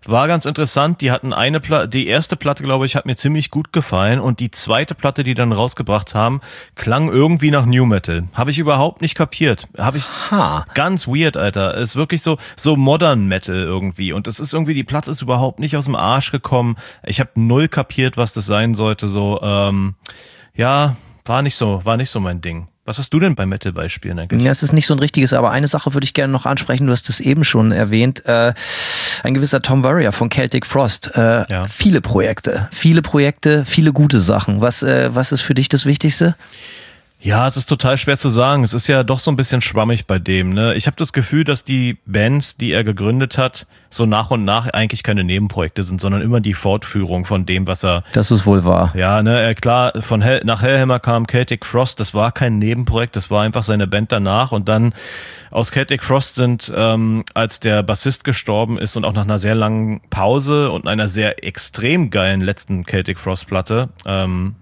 war ganz interessant. Die hatten eine Platte, die erste Platte, glaube ich, hat mir ziemlich gut gefallen und die zweite Platte, die dann rausgebracht haben, klang irgendwie nach New Metal. Habe ich überhaupt nicht kapiert. Habe ich Ha. ganz weird, Alter. Ist wirklich so so Modern Metal irgendwie und es ist irgendwie, die Platte ist überhaupt nicht aus dem Arsch gekommen. Ich habe null kapiert, was das sein sollte. So, ähm, ja, war nicht so, war nicht so mein Ding. Was hast du denn bei Metal-Beispielen eigentlich? Ja, es ist nicht so ein richtiges, aber eine Sache würde ich gerne noch ansprechen. Du hast es eben schon erwähnt. Äh, ein gewisser Tom Warrior von Celtic Frost. Äh, Ja. Viele Projekte, viele Projekte, viele gute Sachen. Was, äh, was ist für dich das Wichtigste? Ja, es ist total schwer zu sagen. Es ist ja doch so ein bisschen schwammig bei dem, ne? Ich habe das Gefühl, dass die Bands, die er gegründet hat, so nach und nach eigentlich keine Nebenprojekte sind, sondern immer die Fortführung von dem, was er... Das ist wohl wahr. Ja, ne, äh, klar, von Hell, nach Hellhammer kam Celtic Frost, das war kein Nebenprojekt, das war einfach seine Band danach und dann aus Celtic Frost sind, ähm, als der Bassist gestorben ist und auch nach einer sehr langen Pause und einer sehr extrem geilen letzten Celtic Frost Platte, ähm,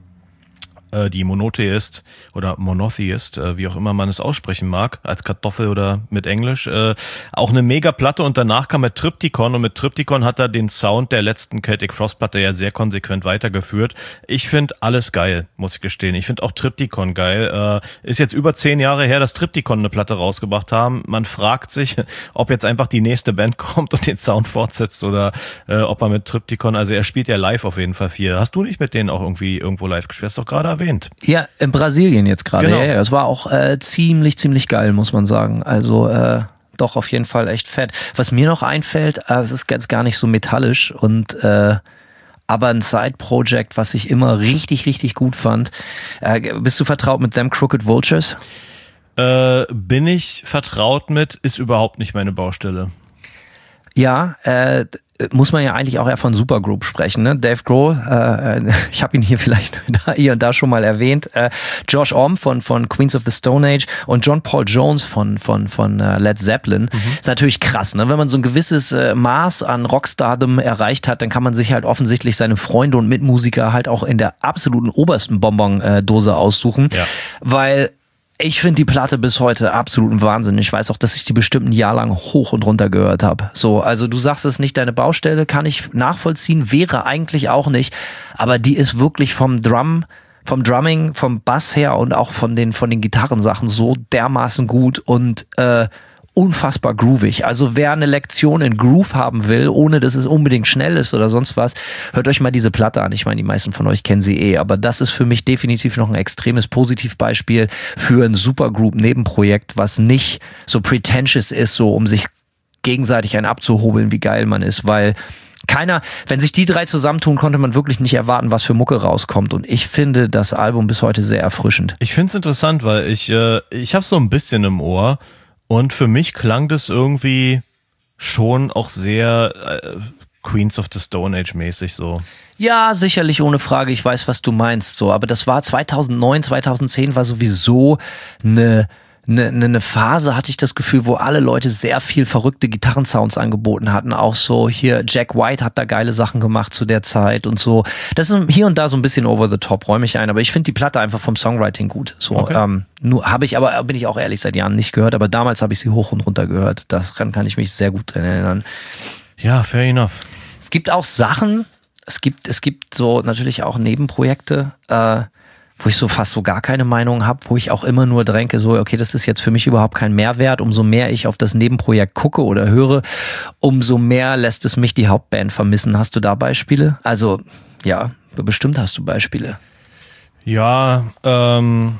die Monotheist oder Monotheist, wie auch immer man es aussprechen mag, als Kartoffel oder mit Englisch, äh, auch eine Mega-Platte und danach kam er Triptychon und mit Triptychon hat er den Sound der letzten Celtic Frost-Platte ja sehr konsequent weitergeführt. Ich finde alles geil, muss ich gestehen. Ich finde auch Triptychon geil. Äh, ist jetzt über zehn Jahre her, dass Triptychon eine Platte rausgebracht haben. Man fragt sich, ob jetzt einfach die nächste Band kommt und den Sound fortsetzt oder äh, ob er mit Triptychon, also er spielt ja live auf jeden Fall viel. Hast du nicht mit denen auch irgendwie irgendwo live gespielt? Hast du doch gerade erwähnt. Ja, in Brasilien jetzt gerade. Genau. Ja, ja, das war auch äh, ziemlich, ziemlich geil, muss man sagen. Also äh, doch auf jeden Fall echt fett. Was mir noch einfällt, äh, es ist ganz gar nicht so metallisch und äh, aber ein Side-Project, was ich immer richtig, richtig gut fand. Äh, bist du vertraut mit Them Crooked Vultures? Äh, bin ich vertraut mit, ist überhaupt nicht meine Baustelle. Ja, äh, muss man ja eigentlich auch eher von Supergroup sprechen, ne? Dave Grohl, äh, ich habe ihn hier vielleicht da, hier und da schon mal erwähnt, äh, Josh Homme von von Queens of the Stone Age und John Paul Jones von von von äh, Led Zeppelin. Mhm. Ist natürlich krass, ne? Wenn man so ein gewisses äh, Maß an Rockstardom erreicht hat, dann kann man sich halt offensichtlich seine Freunde und Mitmusiker halt auch in der absoluten obersten Bonbon-Dose aussuchen, Ja. weil ich finde die Platte bis heute absoluten Wahnsinn. Ich weiß auch, dass ich die bestimmt ein Jahr lang hoch und runter gehört habe. So, also du sagst, es ist nicht deine Baustelle, kann ich nachvollziehen, wäre eigentlich auch nicht. Aber die ist wirklich vom Drum, vom Drumming, vom Bass her und auch von den von den Gitarrensachen so dermaßen gut und äh, unfassbar groovig. Also wer eine Lektion in Groove haben will, ohne dass es unbedingt schnell ist oder sonst was, hört euch mal diese Platte an. Ich meine, die meisten von euch kennen sie eh, aber das ist für mich definitiv noch ein extremes Positivbeispiel für ein Supergroup-Nebenprojekt, was nicht so pretentious ist, so um sich gegenseitig einen abzuhobeln, wie geil man ist, weil keiner, wenn sich die drei zusammentun, konnte man wirklich nicht erwarten, was für Mucke rauskommt. Und ich finde das Album bis heute sehr erfrischend. Ich finde es interessant, weil ich, äh, ich habe so ein bisschen im Ohr und für mich klang das irgendwie schon auch sehr äh, Queens of the Stone Age mäßig so. Ja, sicherlich, ohne Frage. Ich weiß, was du meinst, so. Aber das war zweitausendneun, zweitausendzehn war sowieso eine Eine, eine Phase, hatte ich das Gefühl, wo alle Leute sehr viel verrückte Gitarrensounds angeboten hatten. Auch so hier Jack White hat da geile Sachen gemacht zu der Zeit und so. Das ist hier und da so ein bisschen over the top, räume ich ein. Aber ich finde die Platte einfach vom Songwriting gut. So, okay. ähm, nur habe ich aber, bin ich auch ehrlich, seit Jahren nicht gehört. Aber damals habe ich sie hoch und runter gehört. Daran kann ich mich sehr gut dran erinnern. Ja, fair enough. Es gibt auch Sachen, es gibt, es gibt so natürlich auch Nebenprojekte, äh, wo ich so fast so gar keine Meinung habe, wo ich auch immer nur denke, so, okay, das ist jetzt für mich überhaupt kein Mehrwert. Umso mehr ich auf das Nebenprojekt gucke oder höre, umso mehr lässt es mich die Hauptband vermissen. Hast du da Beispiele? Also, ja, bestimmt hast du Beispiele. Ja, ähm,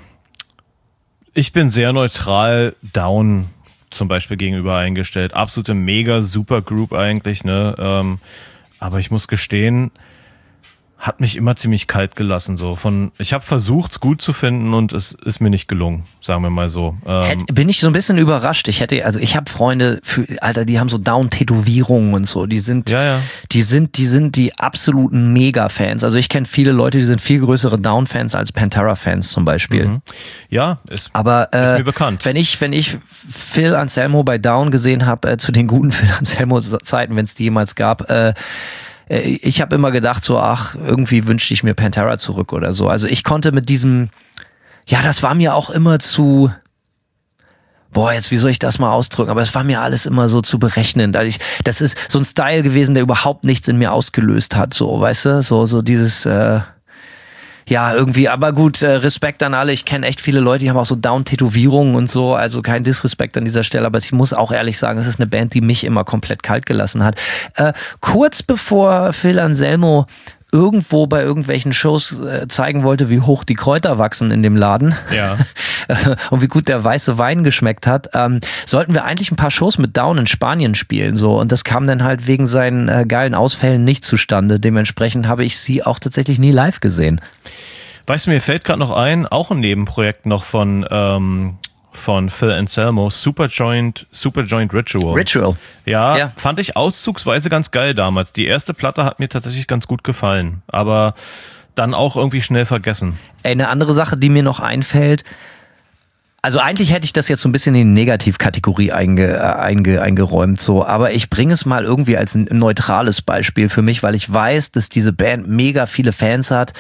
ich bin sehr neutral Down zum Beispiel gegenüber eingestellt. Absolute mega super Group eigentlich, ne? Ähm, aber ich muss gestehen, hat mich immer ziemlich kalt gelassen. So von, ich habe versucht, es gut zu finden und es ist mir nicht gelungen, sagen wir mal so. Ähm, Hätt, bin ich so ein bisschen überrascht. Ich hätte, also ich habe Freunde, für, Alter, die haben so Down-Tätowierungen und so. Die sind, ja, ja. die sind, die sind die absoluten Mega-Fans. Also ich kenne viele Leute, die sind viel größere Down-Fans als Pantera-Fans zum Beispiel. Mhm. Ja, ist, Aber äh, ist mir bekannt. Wenn ich, wenn ich Phil Anselmo bei Down gesehen habe, äh, zu den guten Phil Anselmo-Zeiten, wenn es die jemals gab, äh, ich habe immer gedacht so, ach, irgendwie wünschte ich mir Pantera zurück oder so. Also ich konnte mit diesem, ja, das war mir auch immer zu boah, jetzt, wie soll ich das mal ausdrücken? Aber es war mir alles immer so zu berechnend. Also ich, das ist so ein Style gewesen, der überhaupt nichts in mir ausgelöst hat, so, weißt du? So, so dieses, äh, ja, irgendwie, aber gut, äh, Respekt an alle. Ich kenne echt viele Leute, die haben auch so Down-Tätowierungen und so, also kein Disrespekt an dieser Stelle, aber ich muss auch ehrlich sagen, es ist eine Band, die mich immer komplett kalt gelassen hat. Äh, kurz bevor Phil Anselmo irgendwo bei irgendwelchen Shows äh, zeigen wollte, wie hoch die Kräuter wachsen in dem Laden. Ja. Und wie gut der weiße Wein geschmeckt hat, ähm, sollten wir eigentlich ein paar Shows mit Down in Spanien spielen. So. Und das kam dann halt wegen seinen äh, geilen Ausfällen nicht zustande. Dementsprechend habe ich sie auch tatsächlich nie live gesehen. Weißt du, mir fällt gerade noch ein, auch ein Nebenprojekt noch von ähm, von Phil Anselmo, Superjoint, Superjoint Ritual. Ritual. Ja, Ja. fand ich auszugsweise ganz geil damals. Die erste Platte hat mir tatsächlich ganz gut gefallen, aber dann auch irgendwie schnell vergessen. Ey, eine andere Sache, die mir noch einfällt, also eigentlich hätte ich das jetzt so ein bisschen in die Negativkategorie einge, äh, einge, eingeräumt, so, aber ich bringe es mal irgendwie als ein neutrales Beispiel für mich, weil ich weiß, dass diese Band mega viele Fans hat.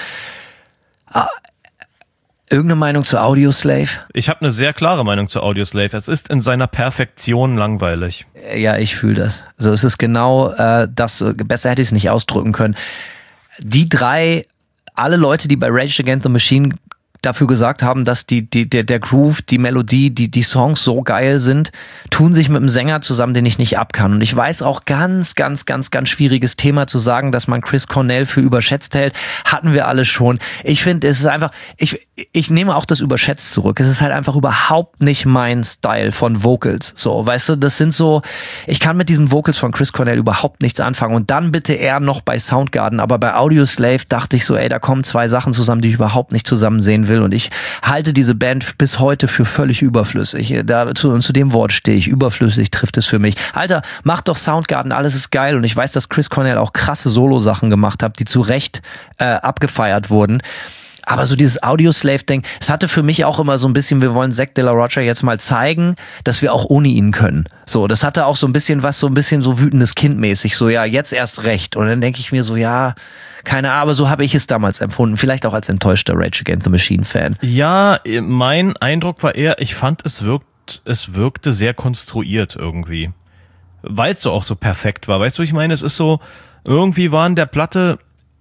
Ah, irgendeine Meinung zu Audioslave? Ich habe eine sehr klare Meinung zu Audioslave. Es ist in seiner Perfektion langweilig. Ja, ich fühle das. Also es ist genau äh, das, besser hätte ich es nicht ausdrücken können. Die drei, alle Leute, die bei Rage Against the Machine dafür gesagt haben, dass die, die, der, der Groove, die Melodie, die, die Songs so geil sind, tun sich mit einem Sänger zusammen, den ich nicht ab kann. Und ich weiß auch, ganz, ganz, ganz, ganz schwieriges Thema zu sagen, dass man Chris Cornell für überschätzt hält, hatten wir alle schon. Ich finde, es ist einfach, ich, ich nehme auch das überschätzt zurück. Es ist halt einfach überhaupt nicht mein Style von Vocals. So, weißt du, das sind so, ich kann mit diesen Vocals von Chris Cornell überhaupt nichts anfangen. Und dann bitte eher noch bei Soundgarden. Aber bei Audioslave dachte ich so, ey, da kommen zwei Sachen zusammen, die ich überhaupt nicht zusammen sehen will. Und ich halte diese Band bis heute für völlig überflüssig. Da, zu, zu dem Wort stehe ich. Überflüssig trifft es für mich. Alter, mach doch Soundgarden, alles ist geil. Und ich weiß, dass Chris Cornell auch krasse Solo-Sachen gemacht hat, die zu Recht äh, abgefeiert wurden. Aber so dieses Audioslave-Ding, es hatte für mich auch immer so ein bisschen, wir wollen Zack de la Rocha jetzt mal zeigen, dass wir auch ohne ihn können. So, das hatte auch so ein bisschen was, so ein bisschen so wütendes Kind mäßig. So, ja, jetzt erst recht. Und dann denke ich mir so, ja, keine Ahnung, aber so habe ich es damals empfunden. Vielleicht auch als enttäuschter Rage Against the Machine Fan. Ja, mein Eindruck war eher, ich fand, es wirkt, es wirkte sehr konstruiert irgendwie. Weil es so auch so perfekt war. Weißt du, ich meine, es ist so, irgendwie war an der Platte,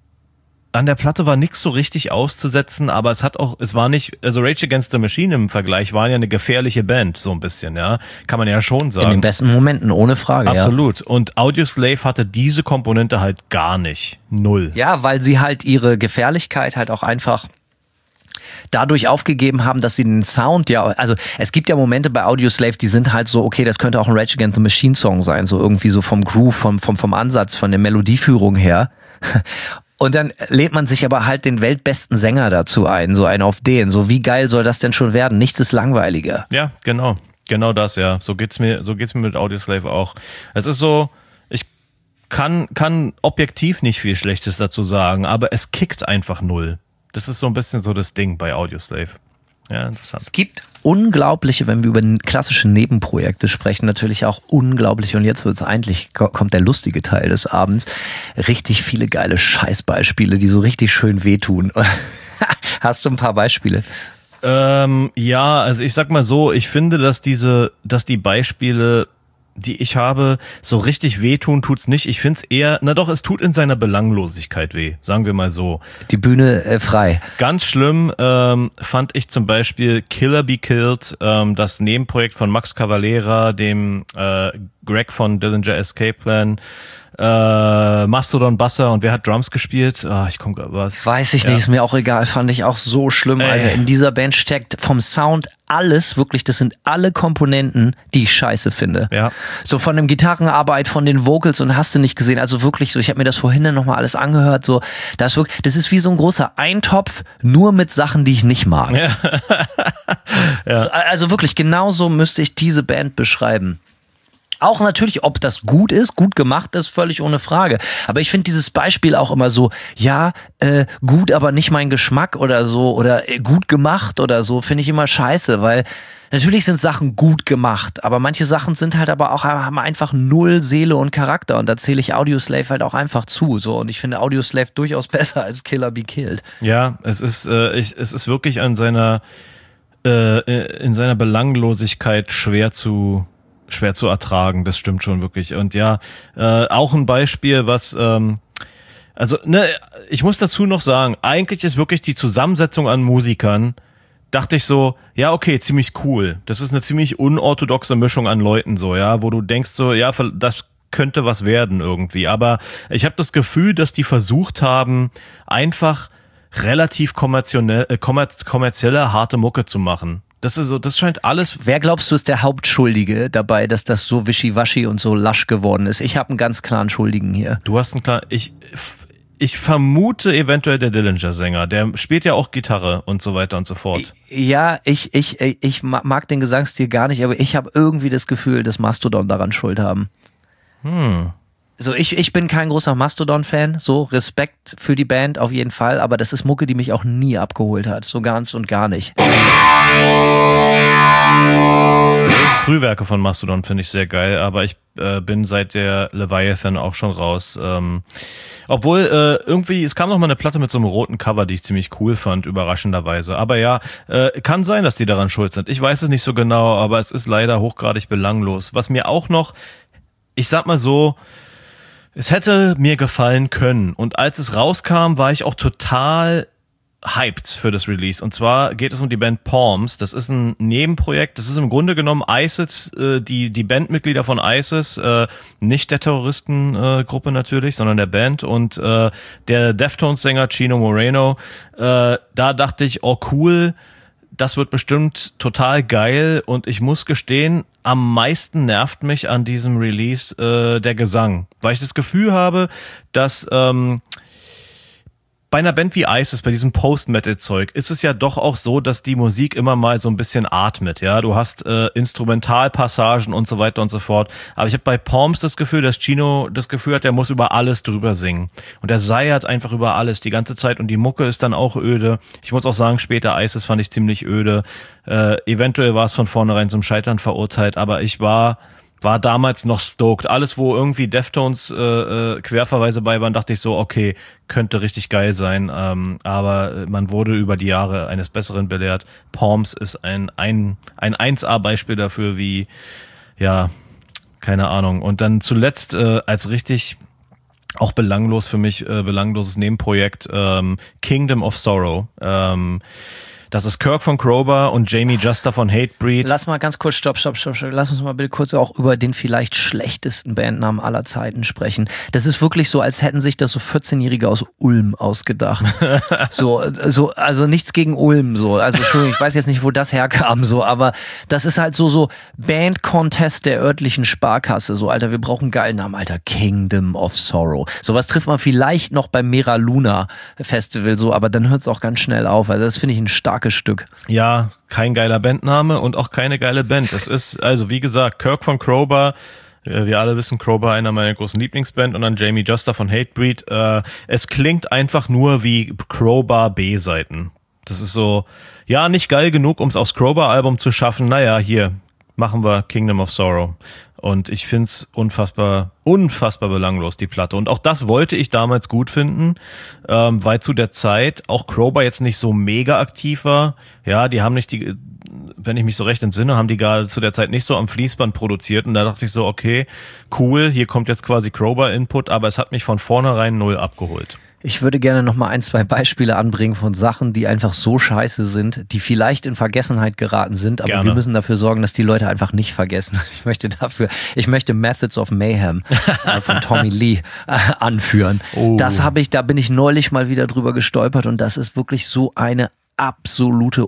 an der Platte war nichts so richtig auszusetzen, aber es hat auch, es war nicht, also Rage Against the Machine im Vergleich waren ja eine gefährliche Band, so ein bisschen, ja. Kann man ja schon sagen. In den besten Momenten, ohne Frage, Absolut. ja. Und Audioslave hatte diese Komponente halt gar nicht. Null. Ja, weil sie halt ihre Gefährlichkeit halt auch einfach dadurch aufgegeben haben, dass sie den Sound, ja, also es gibt ja Momente bei Audioslave, die sind halt so, okay, das könnte auch ein Rage Against the Machine Song sein, so irgendwie so vom Groove, vom, vom, vom Ansatz, von der Melodieführung her. Und dann lädt man sich aber halt den weltbesten Sänger dazu ein, so einen auf den. So, wie geil soll das denn schon werden? Nichts ist langweiliger. Ja, genau. Genau das, ja. So geht's mir, so geht's mir mit Audioslave auch. Es ist so, ich kann, kann objektiv nicht viel Schlechtes dazu sagen, aber es kickt einfach null. Das ist so ein bisschen so das Ding bei Audioslave. Ja, interessant. Es gibt unglaubliche, wenn wir über klassische Nebenprojekte sprechen, natürlich auch unglaubliche, und jetzt wird's eigentlich, kommt der lustige Teil des Abends, richtig viele geile Scheißbeispiele, die so richtig schön wehtun. Hast du ein paar Beispiele? Ähm, ja, also ich sag mal so, ich finde, dass diese, dass die Beispiele, die ich habe, so richtig wehtun tut's nicht. Ich find's eher, na doch, es tut in seiner Belanglosigkeit weh, sagen wir mal so. Die Bühne äh, frei. Ganz schlimm ähm, fand ich zum Beispiel Killer Be Killed, ähm, das Nebenprojekt von Max Cavalera, dem äh, Greg von Dillinger Escape Plan, äh, Mastodon Basser, und wer hat Drums gespielt? Ah, ich komm grad was. Weiß ich Ja. nicht, ist mir auch egal, fand ich auch so schlimm, Ey. Alter. In dieser Band steckt vom Sound alles, wirklich, das sind alle Komponenten, die ich scheiße finde. Ja. So von dem Gitarrenarbeit, von den Vocals, und hast du nicht gesehen, also wirklich so, ich habe mir das vorhin dann nochmal alles angehört, so, das wirklich, das ist wie so ein großer Eintopf, nur mit Sachen, die ich nicht mag. Ja. So, also wirklich, genauso müsste ich diese Band beschreiben. Auch natürlich, ob das gut ist, gut gemacht ist, völlig ohne Frage. Aber ich finde dieses Beispiel auch immer so, ja, äh, gut, aber nicht mein Geschmack oder so, oder äh, gut gemacht oder so, finde ich immer scheiße, weil natürlich sind Sachen gut gemacht, aber manche Sachen sind halt aber auch, haben einfach null Seele und Charakter, und da zähle ich Audioslave halt auch einfach zu, so, und ich finde Audioslave durchaus besser als Killer Be Killed. Ja, es ist, äh, ich, es ist wirklich an seiner, äh, in seiner Belanglosigkeit schwer zu schwer zu ertragen. Das stimmt schon wirklich. Und ja, äh, auch ein Beispiel, was ähm, also ne, ich muss dazu noch sagen, eigentlich ist wirklich die Zusammensetzung an Musikern, dachte ich so, ja, okay, ziemlich cool. Das ist eine ziemlich unorthodoxe Mischung an Leuten so, ja, wo du denkst so, ja, das könnte was werden irgendwie. Aber ich habe das Gefühl, dass die versucht haben, einfach relativ kommerzielle, äh, kommerzielle harte Mucke zu machen. Das ist so, das scheint alles. Wer glaubst du ist der Hauptschuldige dabei, dass das so wischiwaschi und so lasch geworden ist? Ich habe einen ganz klaren Schuldigen hier. Du hast einen klaren, ich, ich vermute eventuell der Dillinger-Sänger. Der spielt ja auch Gitarre und so weiter und so fort. Ja, ich, ich, ich mag den Gesangsstil gar nicht, aber ich habe irgendwie das Gefühl, dass Mastodon daran Schuld haben. Hm. So, ich, ich bin kein großer Mastodon-Fan, so Respekt für die Band auf jeden Fall, aber das ist Mucke, die mich auch nie abgeholt hat, so ganz und gar nicht. Frühwerke von Mastodon finde ich sehr geil, aber ich äh, bin seit der Leviathan auch schon raus. Ähm, obwohl äh, irgendwie, es kam noch mal eine Platte mit so einem roten Cover, die ich ziemlich cool fand, überraschenderweise. Aber ja, äh, kann sein, dass die daran schuld sind. Ich weiß es nicht so genau, aber es ist leider hochgradig belanglos. Was mir auch noch, ich sag mal so, es hätte mir gefallen können. Und als es rauskam, war ich auch total hyped für das Release. Und zwar geht es um die Band Palms. Das ist ein Nebenprojekt. Das ist im Grunde genommen ISIS, äh, die, die Bandmitglieder von ISIS, äh, nicht der Terroristengruppe äh, natürlich, sondern der Band. Und äh, der Deftones-Sänger Chino Moreno, äh, da dachte ich, oh cool, das wird bestimmt total geil. Und ich muss gestehen, am meisten nervt mich an diesem Release äh, der Gesang, weil ich das Gefühl habe, dass ähm, bei einer Band wie ISIS, bei diesem Post-Metal-Zeug, ist es ja doch auch so, dass die Musik immer mal so ein bisschen atmet. Ja, du hast äh, Instrumentalpassagen und so weiter und so fort. Aber ich habe bei Palms das Gefühl, dass Chino das Gefühl hat, der muss über alles drüber singen. Und er seiert einfach über alles die ganze Zeit. Und die Mucke ist dann auch öde. Ich muss auch sagen, später ISIS fand ich ziemlich öde. Äh, eventuell war es von vornherein zum Scheitern verurteilt. Aber ich war... war damals noch stoked. Alles, wo irgendwie Deftones äh, äh, Querverweise bei waren, dachte ich so, okay, könnte richtig geil sein. Ähm, aber man wurde über die Jahre eines Besseren belehrt. Palms ist ein ein ein eins A-Beispiel dafür, wie, ja, keine Ahnung. Und dann zuletzt äh, als richtig auch belanglos für mich, äh, belangloses Nebenprojekt, ähm, Kingdom of Sorrow. Ähm, Das ist Kirk von Crowbar und Jamie Juster von Hatebreed. Lass mal ganz kurz, stopp, stopp, stopp, stopp. Lass uns mal bitte kurz auch über den vielleicht schlechtesten Bandnamen aller Zeiten sprechen. Das ist wirklich so, als hätten sich das so vierzehnjährige aus Ulm ausgedacht. so, so, also nichts gegen Ulm, so. Also, Entschuldigung, ich weiß jetzt nicht, wo das herkam, so, aber das ist halt so, so Band-Contest der örtlichen Sparkasse. So, Alter, wir brauchen einen geilen Namen, Alter. Kingdom of Sorrow. Sowas trifft man vielleicht noch beim Mera Luna Festival, so, aber dann hört es auch ganz schnell auf. Also, das finde ich ein stark Stück. Ja, kein geiler Bandname und auch keine geile Band. Es ist, also wie gesagt, Kirk von Crowbar, wir alle wissen, Crowbar, einer meiner großen Lieblingsband, und dann Jamie Juster von Hatebreed. Äh, es klingt einfach nur wie Crowbar B-Seiten. Das ist so, ja, nicht geil genug, um es aufs Crowbar-Album zu schaffen. Naja, hier, machen wir Kingdom of Sorrow. Und ich find's unfassbar, unfassbar belanglos, die Platte. Und auch das wollte ich damals gut finden, ähm, weil zu der Zeit auch Crowbar jetzt nicht so mega aktiv war. Ja, die haben nicht die, wenn ich mich so recht entsinne, haben die gerade zu der Zeit nicht so am Fließband produziert. Und da dachte ich so, okay, cool, hier kommt jetzt quasi Crowbar-Input, aber es hat mich von vornherein null abgeholt. Ich würde gerne noch mal ein, zwei Beispiele anbringen von Sachen, die einfach so scheiße sind, die vielleicht in Vergessenheit geraten sind, aber gerne. Wir müssen dafür sorgen, dass die Leute einfach nicht vergessen. Ich möchte dafür, ich möchte Methods of Mayhem äh, von Tommy Lee äh, anführen. Oh. Das habe ich, da bin ich neulich mal wieder drüber gestolpert und das ist wirklich so eine absolute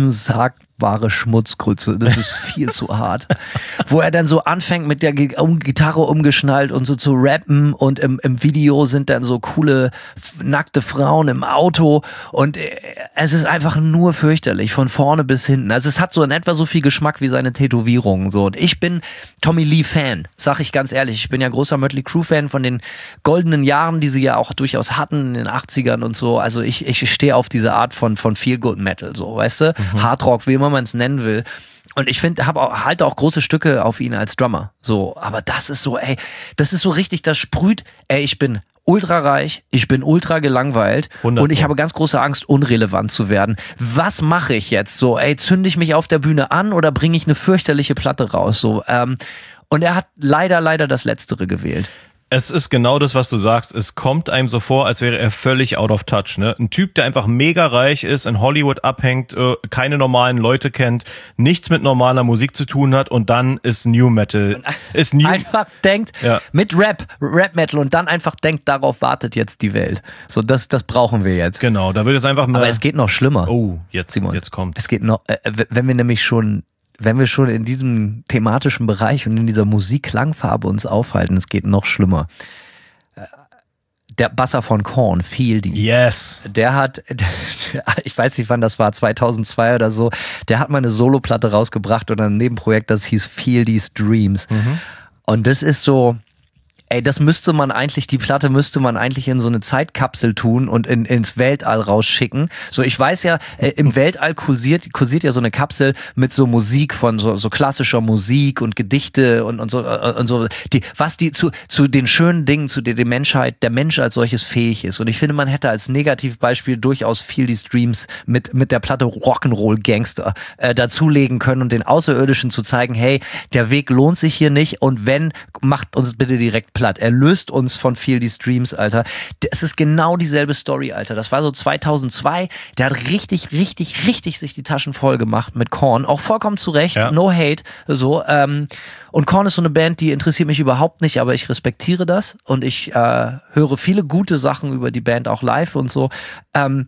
unsagbare Schmutzgrütze. Das ist viel zu hart. Wo er dann so anfängt mit der Gitarre umgeschnallt und so zu rappen und im, im Video sind dann so coole nackte Frauen im Auto und es ist einfach nur fürchterlich von vorne bis hinten. Also es hat so in etwa so viel Geschmack wie seine Tätowierungen. So. Und ich bin Tommy Lee Fan, sag ich ganz ehrlich. Ich bin ja großer Mötley Crüe Fan von den goldenen Jahren, die sie ja auch durchaus hatten in den achtzigern und so. Also ich, ich stehe auf diese Art von, von Feel Good Metal, so, weißt du? Mhm. Hardrock, wie immer man es nennen will. Und ich finde, habe auch, halte auch große Stücke auf ihn als Drummer. So, aber das ist so, ey, das ist so richtig, das sprüht, ey, ich bin ultra reich, ich bin ultra gelangweilt hundert und ich habe ganz große Angst, unrelevant zu werden. Was mache ich jetzt? So, ey, zünde ich mich auf der Bühne an oder bringe ich eine fürchterliche Platte raus? So, ähm, und er hat leider, leider das Letztere gewählt. Es ist genau das, was du sagst. Es kommt einem so vor, als wäre er völlig out of touch. Ne? Ein Typ, der einfach mega reich ist, in Hollywood abhängt, keine normalen Leute kennt, nichts mit normaler Musik zu tun hat und dann ist New Metal. Ist New Einfach denkt, ja. mit Rap, Rap Metal und dann einfach denkt, darauf wartet jetzt die Welt. So, das, das brauchen wir jetzt. Genau, da wird es einfach mal. Aber es geht noch schlimmer. Oh, jetzt, Simon, jetzt kommt. Es geht noch, äh, wenn wir nämlich schon Wenn wir schon in diesem thematischen Bereich und in dieser Musikklangfarbe uns aufhalten, es geht noch schlimmer. Der Basser von Korn, Fieldy. Yes. Der hat, ich weiß nicht wann das war, zweitausendzwei oder so, der hat mal eine Soloplatte rausgebracht oder ein Nebenprojekt, das hieß Fieldy's Dreams. Mhm. Und das ist so, ey, das müsste man eigentlich, die Platte müsste man eigentlich in so eine Zeitkapsel tun und in, ins Weltall rausschicken. So, ich weiß ja, äh, im Weltall kursiert, kursiert ja so eine Kapsel mit so Musik von so, so klassischer Musik und Gedichte und, und so, äh, und so, die, was die zu, zu den schönen Dingen, zu der die Menschheit, der Mensch als solches fähig ist. Und ich finde, man hätte als Negativbeispiel durchaus Fieldy's Dreams mit, mit der Platte Rock'n'Roll Gangster, äh, dazulegen können und den Außerirdischen zu zeigen, hey, der Weg lohnt sich hier nicht und wenn, macht uns bitte direkt platt. Er löst uns von Fieldy's Dreams, Alter. Es ist genau dieselbe Story, Alter. Das war so zweitausendzwei. Der hat richtig, richtig, richtig sich die Taschen voll gemacht mit Korn. Auch vollkommen zu Recht. Ja. No hate. So, ähm, und Korn ist so eine Band, die interessiert mich überhaupt nicht, aber ich respektiere das und ich äh, höre viele gute Sachen über die Band auch live und so. Ähm,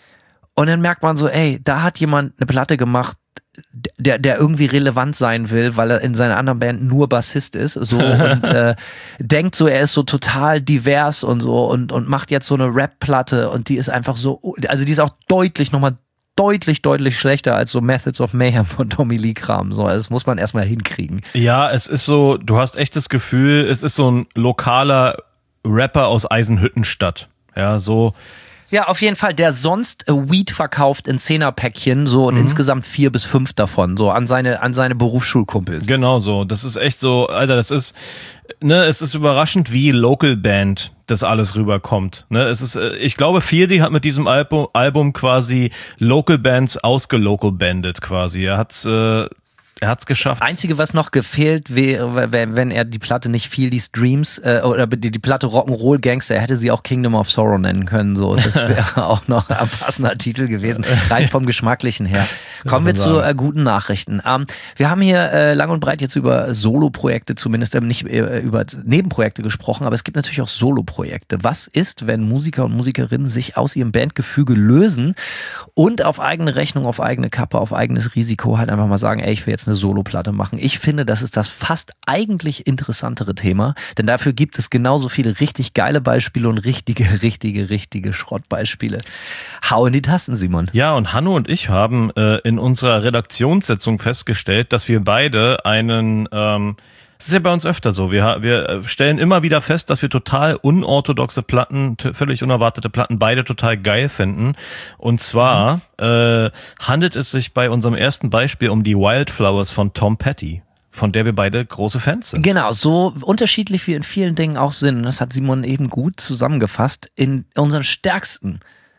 und dann merkt man so, ey, da hat jemand eine Platte gemacht, der der irgendwie relevant sein will, weil er in seiner anderen Band nur Bassist ist, so und äh, denkt so, er ist so total divers und so und und macht jetzt so eine Rap-Platte und die ist einfach so, also die ist auch deutlich nochmal deutlich, deutlich schlechter als so Methods of Mayhem von Tommy Lee Kram. So, das muss man erstmal hinkriegen. Ja, es ist so, du hast echt das Gefühl, es ist so ein lokaler Rapper aus Eisenhüttenstadt. Ja, so. Ja, auf jeden Fall, der sonst Weed verkauft in Zehnerpäckchen, so und mhm. insgesamt vier bis fünf davon, so an seine, an seine Berufsschulkumpels. Genau so. Das ist echt so, Alter, das ist, ne, es ist überraschend, wie Local Band das alles rüberkommt. Ne, es ist, ich glaube, Fieldy hat mit diesem Album, Album quasi Local Bands ausgelocal bandet quasi. Er hat, äh, Er hat's geschafft. Das Einzige, was noch gefehlt wäre, wenn er die Platte nicht Fieldy's Dreams äh, oder die, die Platte Rock'n'Roll Gangster, er hätte sie auch Kingdom of Sorrow nennen können. So, das wäre auch noch ein passender Titel gewesen, rein vom Geschmacklichen her. Kommen wir zu äh, guten Nachrichten. Ähm, wir haben hier äh, lang und breit jetzt über Solo-Projekte, zumindest ähm, nicht äh, über Nebenprojekte gesprochen, aber es gibt natürlich auch Solo-Projekte. Was ist, wenn Musiker und Musikerinnen sich aus ihrem Bandgefüge lösen und auf eigene Rechnung, auf eigene Kappe, auf eigenes Risiko halt einfach mal sagen, ey, ich will jetzt eine Soloplatte machen. Ich finde, das ist das fast eigentlich interessantere Thema, denn dafür gibt es genauso viele richtig geile Beispiele und richtige, richtige, richtige Schrottbeispiele. Hau in die Tasten, Simon. Ja, und Hanno und ich haben äh, in unserer Redaktionssitzung festgestellt, dass wir beide einen, ähm, das ist ja bei uns öfter so, wir, wir stellen immer wieder fest, dass wir total unorthodoxe Platten, t- völlig unerwartete Platten beide total geil finden. Und zwar mhm. äh, handelt es sich bei unserem ersten Beispiel um die Wildflowers von Tom Petty, von der wir beide große Fans sind. Genau, so unterschiedlich wir in vielen Dingen auch sind. Und das hat Simon eben gut zusammengefasst. In unseren stärksten,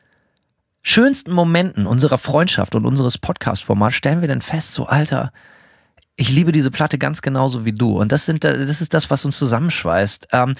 schönsten Momenten unserer Freundschaft und unseres Podcast-Formats stellen wir dann fest, so Alter, ich liebe diese Platte ganz genauso wie du. Und das sind, das ist das, was uns zusammenschweißt. Ähm,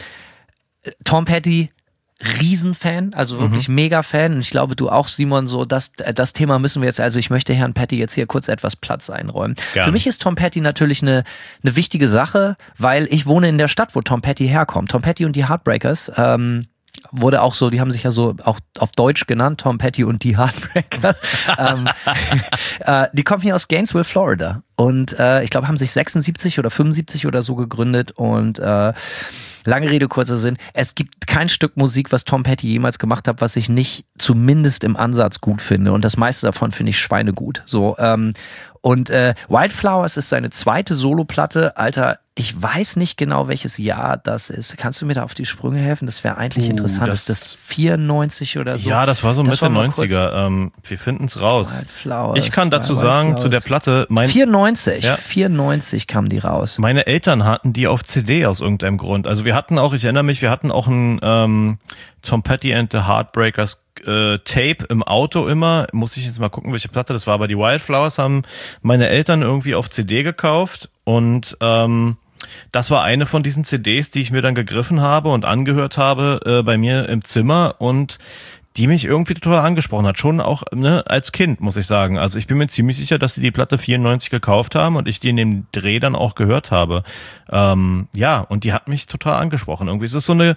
Tom Petty, Riesenfan, also wirklich mhm. Mega-Fan. Und ich glaube, du auch, Simon, so, das, das Thema müssen wir jetzt, also ich möchte Herrn Petty jetzt hier kurz etwas Platz einräumen. Gerne. Für mich ist Tom Petty natürlich eine, eine wichtige Sache, weil ich wohne in der Stadt, wo Tom Petty herkommt. Tom Petty und die Heartbreakers, ähm, wurde auch so, die haben sich ja so auch auf Deutsch genannt, Tom Petty und die Heartbreakers. ähm, äh, die kommen hier aus Gainesville, Florida. Und äh, ich glaube, haben sich sechsundsiebzig oder fünfundsiebzig oder so gegründet. Und äh, lange Rede, kurzer Sinn. Es gibt kein Stück Musik, was Tom Petty jemals gemacht hat, was ich nicht zumindest im Ansatz gut finde. Und das meiste davon finde ich schweinegut. So, ähm, und äh, Wildflowers ist seine zweite Soloplatte. Alter, Ich weiß nicht genau, welches Jahr das ist. Kannst du mir da auf die Sprünge helfen? Das wäre eigentlich Uh, interessant. das- ist das vierundneunzig oder so? Ja, das war so Das Mitte war mal neunziger. Ähm, wir finden es raus. Wildflowers, Ich kann dazu Wild sagen, Flowers. zu der Platte, mein, vierundneunzig, Ja. vierundneunzig kam die raus. meine Eltern hatten die auf C D aus irgendeinem Grund. Also wir hatten auch, ich erinnere mich, wir hatten auch ein ähm, Tom Petty and the Heartbreakers äh, Tape im Auto immer. Muss ich jetzt mal gucken, welche Platte das war. Aber die Wildflowers haben meine Eltern irgendwie auf C D gekauft und ähm, das war eine von diesen C Ds, die ich mir dann gegriffen habe und angehört habe äh, bei mir im Zimmer und die mich irgendwie total angesprochen hat. Schon auch ne, als Kind, muss ich sagen. Also ich bin mir ziemlich sicher, dass sie die Platte vierundneunzig gekauft haben und ich die in dem Dreh dann auch gehört habe. Ähm, ja, und die hat mich total angesprochen. Irgendwie ist es so eine,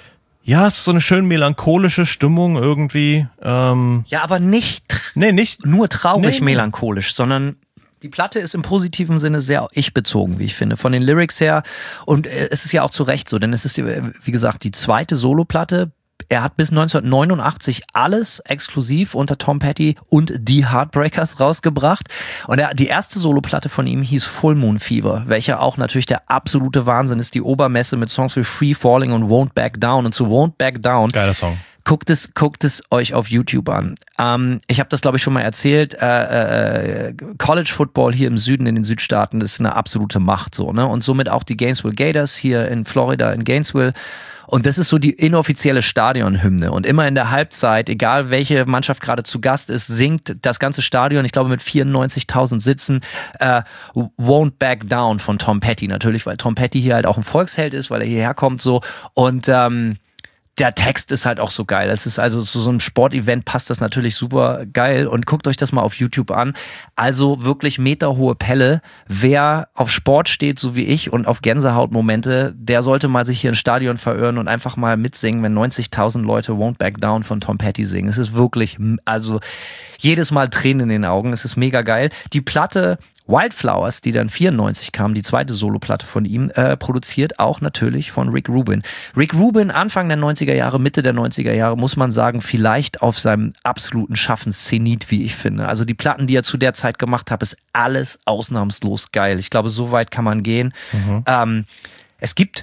ja, es ist so eine schön melancholische Stimmung irgendwie. Ähm, Ja, aber nicht tr- nee, nicht nur traurig Nee, nee. melancholisch, sondern die Platte ist im positiven Sinne sehr ich-bezogen, wie ich finde, von den Lyrics her. Und äh, es ist ja auch zu Recht so, denn es ist, äh, wie gesagt, die zweite Soloplatte. Er hat bis neunzehnhundertneunundachtzig alles exklusiv unter Tom Petty und die Heartbreakers rausgebracht. Und er, die erste Soloplatte von ihm hieß Full Moon Fever, welcher auch natürlich der absolute Wahnsinn ist. Die Obermesse mit Songs wie Free Falling und Won't Back Down. Und zu Won't Back Down geiler Song. Guckt es, guckt es euch auf YouTube an. Ähm, ich habe das, glaube ich, schon mal erzählt. Äh, äh, College Football hier im Süden, in den Südstaaten, ist eine absolute Macht, so, ne? Und somit auch die Gainesville Gators hier in Florida, in Gainesville. Und das ist so die inoffizielle Stadionhymne. Und immer in der Halbzeit, egal welche Mannschaft gerade zu Gast ist, singt das ganze Stadion, ich glaube mit vierundneunzigtausend Sitzen, äh, Won't Back Down von Tom Petty natürlich, weil Tom Petty hier halt auch ein Volksheld ist, weil er hierher kommt so. Und ähm, der Text ist halt auch so geil. Es ist also zu so einem Sportevent passt das natürlich super geil und guckt euch das mal auf YouTube an. Also wirklich meterhohe Pelle. Wer auf Sport steht, so wie ich, und auf Gänsehautmomente, der sollte mal sich hier ins Stadion verirren und einfach mal mitsingen, wenn neunzigtausend Leute Won't Back Down von Tom Petty singen. Es ist wirklich, also jedes Mal Tränen in den Augen. Es ist mega geil. Die Platte Wildflowers, die dann vierundneunzig kam, die zweite Soloplatte von ihm, äh, produziert auch natürlich von Rick Rubin. Rick Rubin, Anfang der neunziger Jahre, Mitte der neunziger Jahre, muss man sagen, vielleicht auf seinem absoluten Schaffenszenit, wie ich finde. Also die Platten, die er zu der Zeit gemacht hat, ist alles ausnahmslos geil. Ich glaube, so weit kann man gehen. Mhm. Ähm, es gibt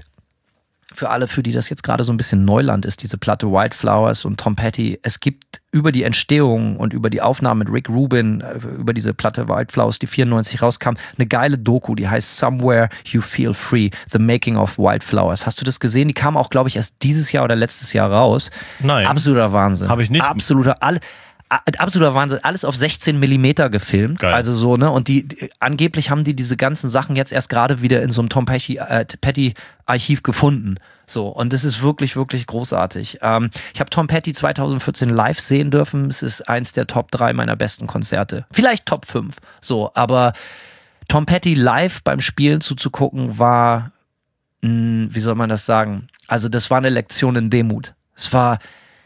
für alle, für die das jetzt gerade so ein bisschen Neuland ist, diese Platte Wildflowers und Tom Petty, es gibt über die Entstehung und über die Aufnahme mit Rick Rubin, über diese Platte Wildflowers, die vierundneunzig rauskam, eine geile Doku, die heißt Somewhere You Feel Free, The Making of Wildflowers. Hast du das gesehen? Die kam auch, glaube ich, erst dieses Jahr oder letztes Jahr raus. Nein. Absoluter Wahnsinn. Habe ich nicht. Absoluter, alle, absoluter Wahnsinn. Alles auf sechzehn Millimeter gefilmt. Geil. Also so, ne? Und die, die, angeblich haben die diese ganzen Sachen jetzt erst gerade wieder in so einem Tom Petty, äh, Petty Archiv gefunden. So, und das ist wirklich, wirklich großartig. Ähm, ich habe Tom Petty zweitausendvierzehn live sehen dürfen. Es ist eins der Top drei meiner besten Konzerte. Vielleicht Top fünf. So, aber Tom Petty live beim Spielen zuzugucken war, mh, wie soll man das sagen? Also das war eine Lektion in Demut. Es war,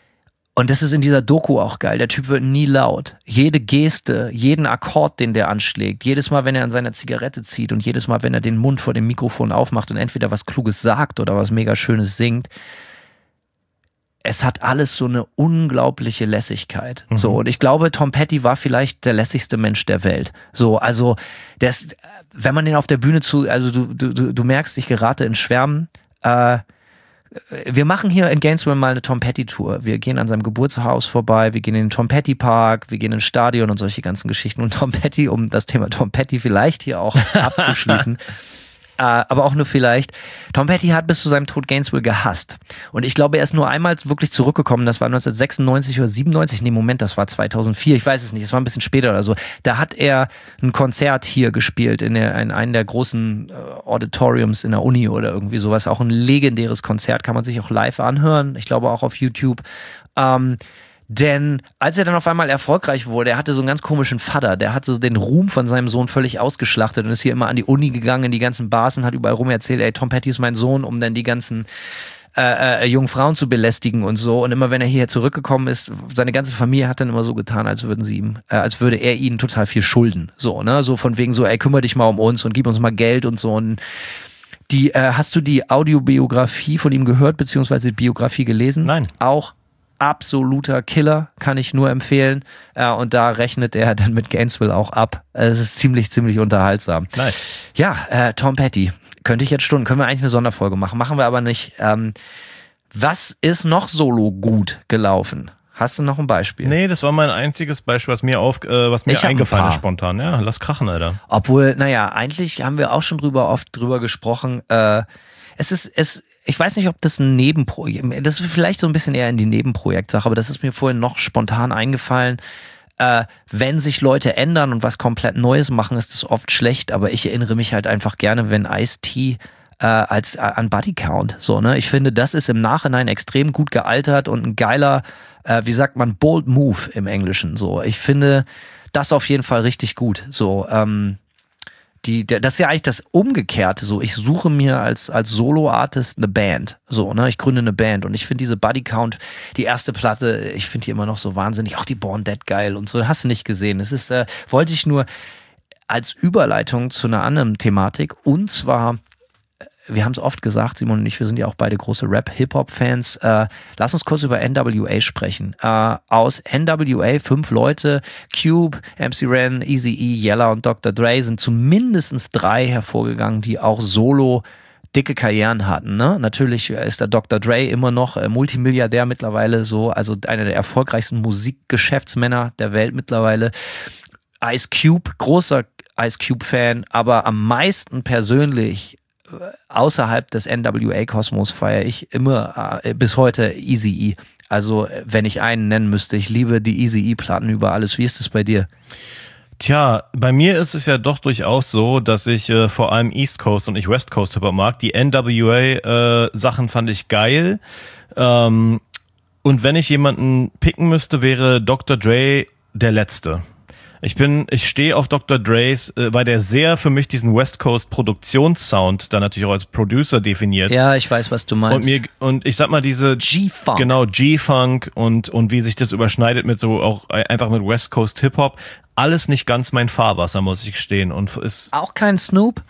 und das ist in dieser Doku auch geil. Der Typ wird nie laut. Jede Geste, jeden Akkord, den der anschlägt, jedes Mal, wenn er an seiner Zigarette zieht und jedes Mal, wenn er den Mund vor dem Mikrofon aufmacht und entweder was Kluges sagt oder was mega Schönes singt, es hat alles so eine unglaubliche Lässigkeit. Mhm. So, und ich glaube, Tom Petty war vielleicht der lässigste Mensch der Welt. So, also, das, wenn man den auf der Bühne zu, also du, du, du merkst, ich gerate in Schwärmen, äh, wir machen hier in Gainesville mal eine Tom Petty Tour. Wir gehen an seinem Geburtshaus vorbei, wir gehen in den Tom Petty Park, wir gehen ins Stadion und solche ganzen Geschichten. Und Tom Petty, um das Thema Tom Petty vielleicht hier auch abzuschließen, äh, aber auch nur vielleicht, Tom Petty hat bis zu seinem Tod Gainesville gehasst. Und ich glaube, er ist nur einmal wirklich zurückgekommen, das war neunzehnhundertsechsundneunzig oder siebenundneunzig, nee, Moment, das war zweitausendvier, ich weiß es nicht, das war ein bisschen später oder so. Da hat er ein Konzert hier gespielt in, der, in einem der großen äh, Auditoriums in der Uni oder irgendwie sowas. Auch ein legendäres Konzert, kann man sich auch live anhören, ich glaube auch auf YouTube. Ähm, Denn als er dann auf einmal erfolgreich wurde, er hatte so einen ganz komischen Vater, der hatte so den Ruhm von seinem Sohn völlig ausgeschlachtet und ist hier immer an die Uni gegangen, in die ganzen Bars und hat überall rum erzählt, ey, Tom Petty ist mein Sohn, um dann die ganzen äh, äh, jungen Frauen zu belästigen und so. Und immer wenn er hierher zurückgekommen ist, seine ganze Familie hat dann immer so getan, als würden sie ihm, äh, als würde er ihnen total viel schulden. So, ne? So von wegen so, ey, kümmere dich mal um uns und gib uns mal Geld und so. Und die, äh, hast du die Audiobiografie von ihm gehört, beziehungsweise die Biografie gelesen? Nein. Auch absoluter Killer, kann ich nur empfehlen. Äh, und da rechnet er dann mit Gainesville auch ab. Es ist ziemlich, ziemlich unterhaltsam. Nice. Ja, äh, Tom Petty. Könnte ich jetzt Stunden, können wir eigentlich eine Sonderfolge machen. Machen wir aber nicht. Ähm, was ist noch solo gut gelaufen? Hast du noch ein Beispiel? Nee, das war mein einziges Beispiel, was mir auf, äh, was mir Ich hab ein eingefallen paar. ist spontan. Ja, lass krachen, Alter. Obwohl, naja, eigentlich haben wir auch schon drüber oft drüber gesprochen. Äh, es ist, es, ich weiß nicht, ob das ein Nebenprojekt, das ist vielleicht so ein bisschen eher in die Nebenprojektsache, aber das ist mir vorhin noch spontan eingefallen. Äh, wenn sich Leute ändern und was komplett Neues machen, ist das oft schlecht, aber ich erinnere mich halt einfach gerne, wenn Ice-T äh, als äh, an Buddy Count, so, ne? Ich finde, das ist im Nachhinein extrem gut gealtert und ein geiler, äh, wie sagt man, bold move im Englischen, so. Ich finde das auf jeden Fall richtig gut, so, ähm, Die, der, das ist ja eigentlich das Umgekehrte. So, ich suche mir als, als Solo-Artist eine Band. So, ne, ich gründe eine Band und ich finde diese Buddy Count, die erste Platte, ich finde die immer noch so wahnsinnig. Auch die Born Dead geil und so. Hast du nicht gesehen. Es ist, äh, wollte ich nur als Überleitung zu einer anderen Thematik und zwar, wir haben es oft gesagt, Simon und ich, wir sind ja auch beide große Rap-Hip-Hop-Fans. Äh, lass uns kurz über N W A sprechen. Äh, aus N W A fünf Leute, Cube, M C Ren, Eazy-E, Yella und Doktor Dre sind zumindest drei hervorgegangen, die auch solo dicke Karrieren hatten. Ne? Natürlich ist der Doktor Dre immer noch äh, Multimilliardär mittlerweile, so, also einer der erfolgreichsten Musikgeschäftsmänner der Welt mittlerweile. Ice Cube, großer Ice Cube-Fan, aber am meisten persönlich außerhalb des N W A-Kosmos feiere ich immer äh, bis heute Eazy-E. Also wenn ich einen nennen müsste, ich liebe die Eazy-E-Platten über alles. Wie ist das bei dir? Tja, bei mir ist es ja doch durchaus so, dass ich äh, vor allem East Coast und ich West Coast Hip-Hop mag. Die N W A-Sachen äh, fand ich geil. Ähm, und wenn ich jemanden picken müsste, wäre Doktor Dre der Letzte. Ich bin, ich stehe auf Doktor Dre's, äh, weil der sehr für mich diesen West Coast Produktionssound dann natürlich auch als Producer definiert. Ja, ich weiß, was du meinst. Und mir, und ich sag mal diese G-Funk. Genau, G-Funk und, und wie sich das überschneidet mit so auch einfach mit West Coast Hip-Hop. Alles nicht ganz mein Fahrwasser, muss ich gestehen. Und ist auch kein Snoop?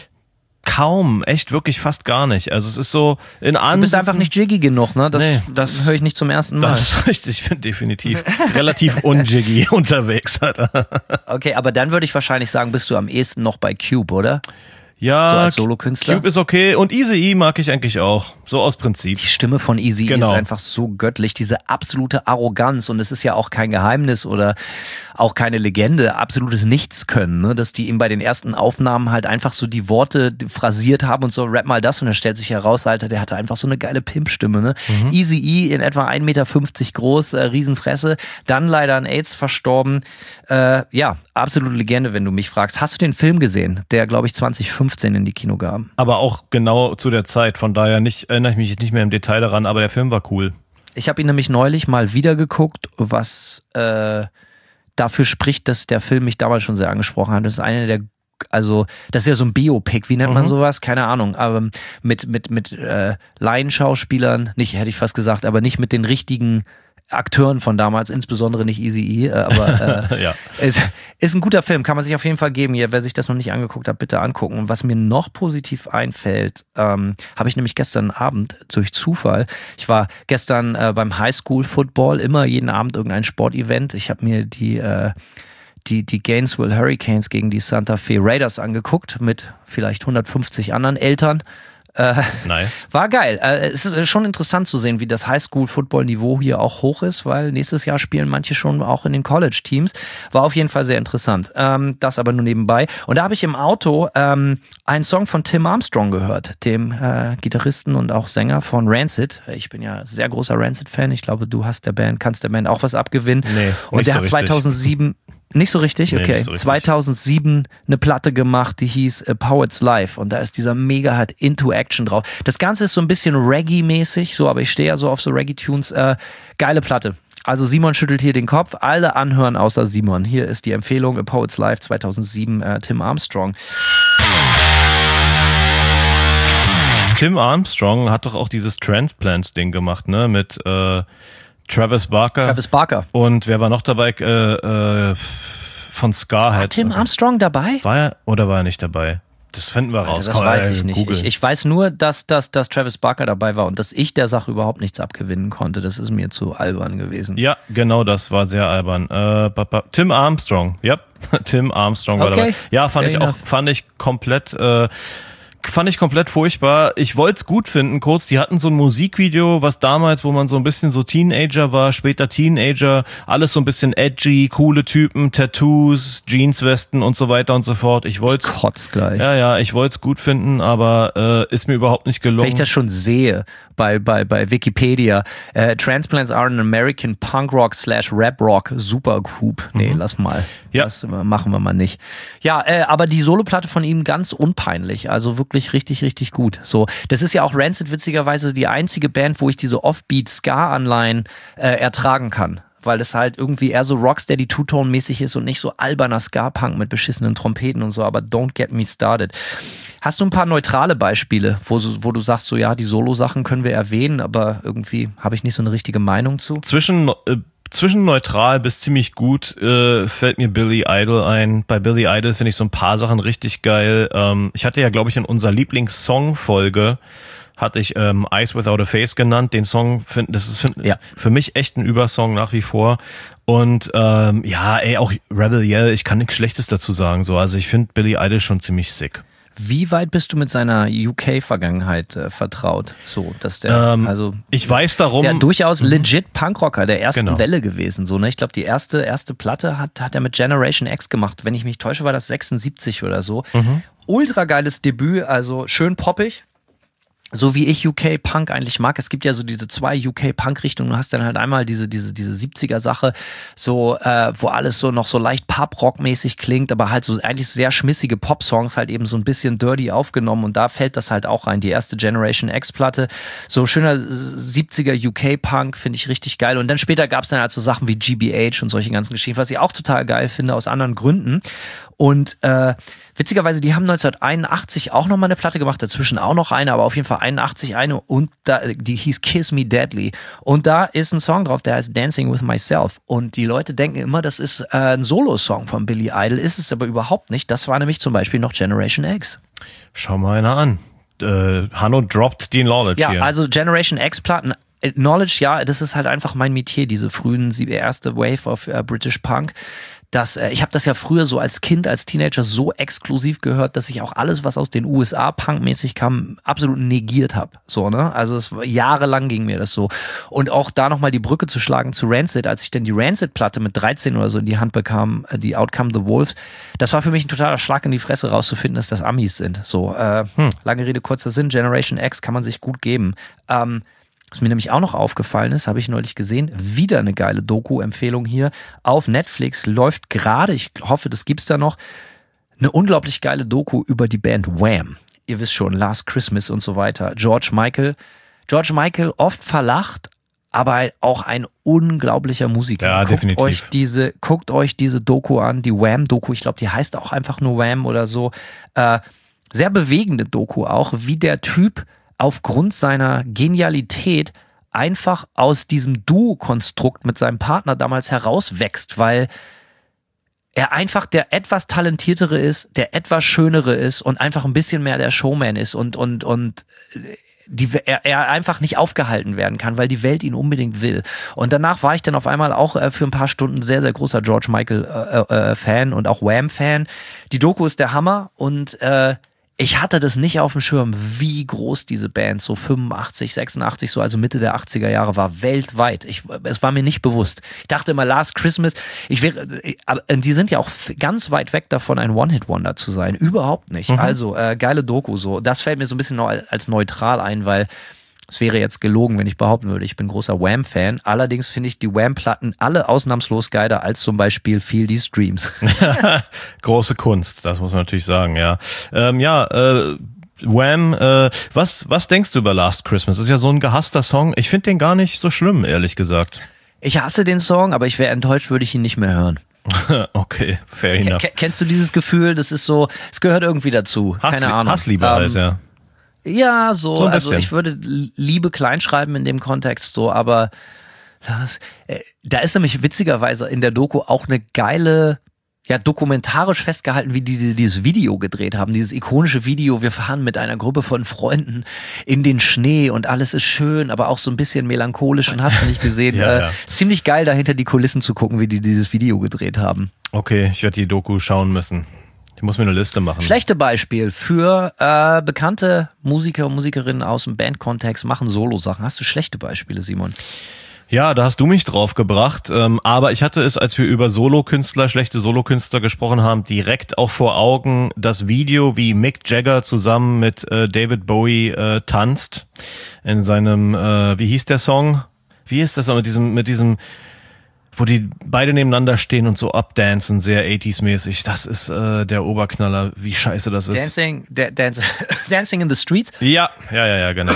Kaum, echt wirklich fast gar nicht. Also es ist so in Ansätzen. Du bist einfach nicht jiggy genug, ne? Das, nee, das höre ich nicht zum ersten Mal. Das ist richtig, ich bin definitiv relativ unjiggy unterwegs. Alter. Okay, aber dann würde ich wahrscheinlich sagen, bist du am ehesten noch bei Cube, oder? Ja, so als Solokünstler. Cube ist okay und Eazy-E mag ich eigentlich auch, so aus Prinzip. Die Stimme von Eazy-E genau. ist einfach so göttlich, diese absolute Arroganz und es ist ja auch kein Geheimnis oder auch keine Legende, absolutes Nichtskönnen, ne? Dass die ihm bei den ersten Aufnahmen halt einfach so die Worte phrasiert haben und so, rap mal das und er stellt sich heraus, Alter, der hatte einfach so eine geile Pimpstimme, ne? Mhm. Eazy-E in etwa ein Meter fünfzig groß, äh, Riesenfresse, dann leider an AIDS verstorben, äh, ja, absolute Legende, wenn du mich fragst. Hast du den Film gesehen, der glaube ich zwanzig fünfzehn in die Kino gab? Aber auch genau zu der Zeit, von daher nicht, erinnere ich mich nicht mehr im Detail daran, aber der Film war cool. Ich habe ihn nämlich neulich mal wieder geguckt, was äh, dafür spricht, dass der Film mich damals schon sehr angesprochen hat. Das ist eine der, also das ist ja so ein Biopic, wie nennt man mhm. sowas? Keine Ahnung, aber mit mit mit äh, Laienschauspielern, nicht hätte ich fast gesagt, aber nicht mit den richtigen Akteuren von damals, insbesondere nicht Eazy-E, aber äh, ja. es ist ein guter Film, kann man sich auf jeden Fall geben. Hier, wer sich das noch nicht angeguckt hat, bitte angucken. Und was mir noch positiv einfällt, ähm, habe ich nämlich gestern Abend durch Zufall, ich war gestern äh, beim Highschool-Football, immer jeden Abend irgendein Sportevent. Ich habe mir die äh, die die Gainesville Hurricanes gegen die Santa Fe Raiders angeguckt, mit vielleicht hundertfünfzig anderen Eltern. Äh, nice. War geil. Äh, es ist schon interessant zu sehen, wie das Highschool-Football-Niveau hier auch hoch ist, weil nächstes Jahr spielen manche schon auch in den College-Teams. War auf jeden Fall sehr interessant. Ähm, das aber nur nebenbei. Und da habe ich im Auto ähm, einen Song von Tim Armstrong gehört, dem äh, Gitarristen und auch Sänger von Rancid. Ich bin ja sehr großer Rancid-Fan. Ich glaube, du hast der Band, kannst der Band auch was abgewinnen. Nee, und der so hat zweitausendsieben Nicht so richtig? Okay. Nee, so richtig. zweitausendsieben eine Platte gemacht, die hieß A Poet's Life und da ist dieser Mega-Hit Into Action drauf. Das Ganze ist so ein bisschen Reggae-mäßig, so, aber ich stehe ja so auf so Reggae-Tunes. Äh, geile Platte. Also Simon schüttelt hier den Kopf, alle anhören außer Simon. Hier ist die Empfehlung A Poet's Life zweitausendsieben, äh, Tim Armstrong. Tim Armstrong hat doch auch dieses Transplants-Ding gemacht, ne, mit äh Travis Barker. Travis Barker. Und wer war noch dabei? Äh, äh, von Scarhead. War Tim Armstrong dabei? War er oder war er nicht dabei? Das finden wir raus. Alter, das weiß ich nicht. Ich, ich weiß nur, dass, dass, dass Travis Barker dabei war und dass ich der Sache überhaupt nichts abgewinnen konnte. Das ist mir zu albern gewesen. Ja, genau, das war sehr albern. Äh, Tim Armstrong, ja, Tim Armstrong war okay. dabei. Ja, fand Fair ich enough. auch, fand ich komplett, äh, fand ich komplett furchtbar. Ich wollte es gut finden, kurz. Die hatten so ein Musikvideo, was damals, wo man so ein bisschen so Teenager war, später Teenager, alles so ein bisschen edgy, coole Typen, Tattoos, Jeanswesten und so weiter und so fort. Ich wollte Kotz gleich. Ja, ja, ich wollte es gut finden, aber äh, ist mir überhaupt nicht gelungen. Wenn ich das schon sehe bei, bei, bei Wikipedia, äh, Transplants are an American Punk Rock slash Rap Rock Supergroup. Nee, mhm. lass mal. Ja. Das machen wir mal nicht. Ja, äh, aber die Soloplatte von ihm ganz unpeinlich. Also wirklich richtig, richtig gut. So, das ist ja auch Rancid witzigerweise die einzige Band, wo ich diese Offbeat-Ska-Anleihen äh, ertragen kann. Weil das halt irgendwie eher so Rocksteady Two-Tone-mäßig ist und nicht so alberner Ska-Punk mit beschissenen Trompeten und so, aber don't get me started. Hast du ein paar neutrale Beispiele, wo, wo du sagst, so ja, die Solo-Sachen können wir erwähnen, aber irgendwie habe ich nicht so eine richtige Meinung zu? Zwischen äh Zwischen neutral bis ziemlich gut äh, fällt mir Billy Idol ein. Bei Billy Idol finde ich so ein paar Sachen richtig geil. Ähm, ich hatte ja, glaube ich, in unserer Lieblingssong-Folge hatte ich ähm, Eyes Without a Face genannt. Den Song, find, das ist find, ja. für mich echt ein Übersong nach wie vor. Und ähm, ja, ey, auch Rebel Yell, ich kann nichts Schlechtes dazu sagen. So, also ich finde Billy Idol schon ziemlich sick. Wie weit bist du mit seiner U K-Vergangenheit äh, vertraut? So, dass der, ähm, also ich weiß darum, der durchaus legit Punkrocker der ersten genau. Welle gewesen. So, ne? Ich glaube, die erste erste Platte hat hat er mit Generation X gemacht. Wenn ich mich täusche, war das sechsundsiebzig oder so. Mhm. Ultra geiles Debüt, also schön poppig. So wie ich U K-Punk eigentlich mag. Es gibt ja so diese zwei U K-Punk-Richtungen. Du hast dann halt einmal diese diese diese siebziger-Sache, so äh, wo alles so noch so leicht Pop-Rock-mäßig klingt, aber halt so eigentlich sehr schmissige Pop-Songs, halt eben so ein bisschen dirty aufgenommen. Und da fällt das halt auch rein. Die erste Generation X-Platte, so schöner siebziger U K-Punk, finde ich richtig geil. Und dann später gab es dann halt so Sachen wie G B H und solche ganzen Geschichten, was ich auch total geil finde, aus anderen Gründen. Und äh, witzigerweise, die haben neunzehnhunderteinundachtzig auch nochmal eine Platte gemacht, dazwischen auch noch eine, aber auf jeden Fall einundachtzig eine und da, die hieß Kiss Me Deadly. Und da ist ein Song drauf, der heißt Dancing With Myself. Und die Leute denken immer, das ist äh, ein Solo-Song von Billy Idol, ist es aber überhaupt nicht. Das war nämlich zum Beispiel noch Generation X. Schau mal einer an. Äh, Hanno droppt die Knowledge ja, hier. Ja, also Generation X-Platten, Knowledge, ja, das ist halt einfach mein Metier, diese frühen, die erste Wave of uh, British Punk. Das, äh, ich habe das ja früher so als Kind, als Teenager so exklusiv gehört, dass ich auch alles, was aus den U S A punkmäßig kam, absolut negiert habe. So, ne? Also es war, jahrelang ging mir das so. Und auch da nochmal die Brücke zu schlagen zu Rancid, als ich dann die Rancid-Platte mit dreizehn oder so in die Hand bekam, die Outcome the Wolves, das war für mich ein totaler Schlag in die Fresse rauszufinden, dass das Amis sind. So, äh, hm. lange Rede, kurzer Sinn, Generation X kann man sich gut geben. Ähm, Was mir nämlich auch noch aufgefallen ist, habe ich neulich gesehen, wieder eine geile Doku-Empfehlung hier. Auf Netflix läuft gerade, ich hoffe, das gibt's da noch, eine unglaublich geile Doku über die Band Wham. Ihr wisst schon, Last Christmas und so weiter. George Michael. George Michael oft verlacht, aber auch ein unglaublicher Musiker. Ja, guckt definitiv. Euch diese, guckt euch diese Doku an, die Wham-Doku. Ich glaube, die heißt auch einfach nur Wham oder so. Äh, sehr bewegende Doku auch, wie der Typ aufgrund seiner Genialität einfach aus diesem Duo-Konstrukt mit seinem Partner damals herauswächst, weil er einfach der etwas talentiertere ist, der etwas schönere ist und einfach ein bisschen mehr der Showman ist und und und die, er, er einfach nicht aufgehalten werden kann, weil die Welt ihn unbedingt will. Und danach war ich dann auf einmal auch äh, für ein paar Stunden sehr, sehr großer George Michael äh, äh, Fan und auch Wham-Fan. Die Doku ist der Hammer und äh, ich hatte das nicht auf dem Schirm, wie groß diese Band so fünfundachtzig, sechsundachtzig, so also Mitte der achtziger Jahre war, weltweit. Ich, es war mir nicht bewusst. Ich dachte immer, Last Christmas, ich wäre, aber die sind ja auch ganz weit weg davon, ein One-Hit-Wonder zu sein. Überhaupt nicht. Mhm. Also, äh, geile Doku so. Das fällt mir so ein bisschen noch als neutral ein, weil es wäre jetzt gelogen, wenn ich behaupten würde, ich bin großer Wham-Fan. Allerdings finde ich die Wham-Platten alle ausnahmslos geiler als zum Beispiel Feel These Dreams. Große Kunst, das muss man natürlich sagen, ja. Ähm, ja, äh, Wham, äh, was, was denkst du über Last Christmas? Das ist ja so ein gehasster Song. Ich finde den gar nicht so schlimm, ehrlich gesagt. Ich hasse den Song, aber ich wäre enttäuscht, würde ich ihn nicht mehr hören. Okay, fair enough. K- kennst du dieses Gefühl? Das ist so, es gehört irgendwie dazu. Hass, Keine Ahnung. Hassliebe ähm, halt, ja. Ja, so, so also ich würde Liebe kleinschreiben in dem Kontext so, aber das, äh, da ist nämlich witzigerweise in der Doku auch eine geile ja, dokumentarisch festgehalten, wie die, die dieses Video gedreht haben, dieses ikonische Video, wir fahren mit einer Gruppe von Freunden in den Schnee und alles ist schön, aber auch so ein bisschen melancholisch und hast du nicht gesehen. ja, äh, ja. Ziemlich geil, dahinter die Kulissen zu gucken, wie die dieses Video gedreht haben. Okay, ich werde die Doku schauen müssen. Ich muss mir eine Liste machen. Schlechte Beispiel für äh, bekannte Musiker und Musikerinnen aus dem Bandkontext machen Solo-Sachen. Hast du schlechte Beispiele, Simon? Ja, da hast du mich drauf gebracht. Ähm, aber ich hatte es, als wir über Solokünstler, schlechte Solokünstler gesprochen haben, direkt auch vor Augen das Video, wie Mick Jagger zusammen mit äh, David Bowie äh, tanzt in seinem, äh, wie hieß der Song? Wie ist das mit diesem, mit diesem, wo die beide nebeneinander stehen und so updancen, sehr achtziger-mäßig. Das ist äh, der Oberknaller, wie scheiße das ist. Dancing, da, dance, Dancing in the Streets? Ja, ja, ja, ja, genau.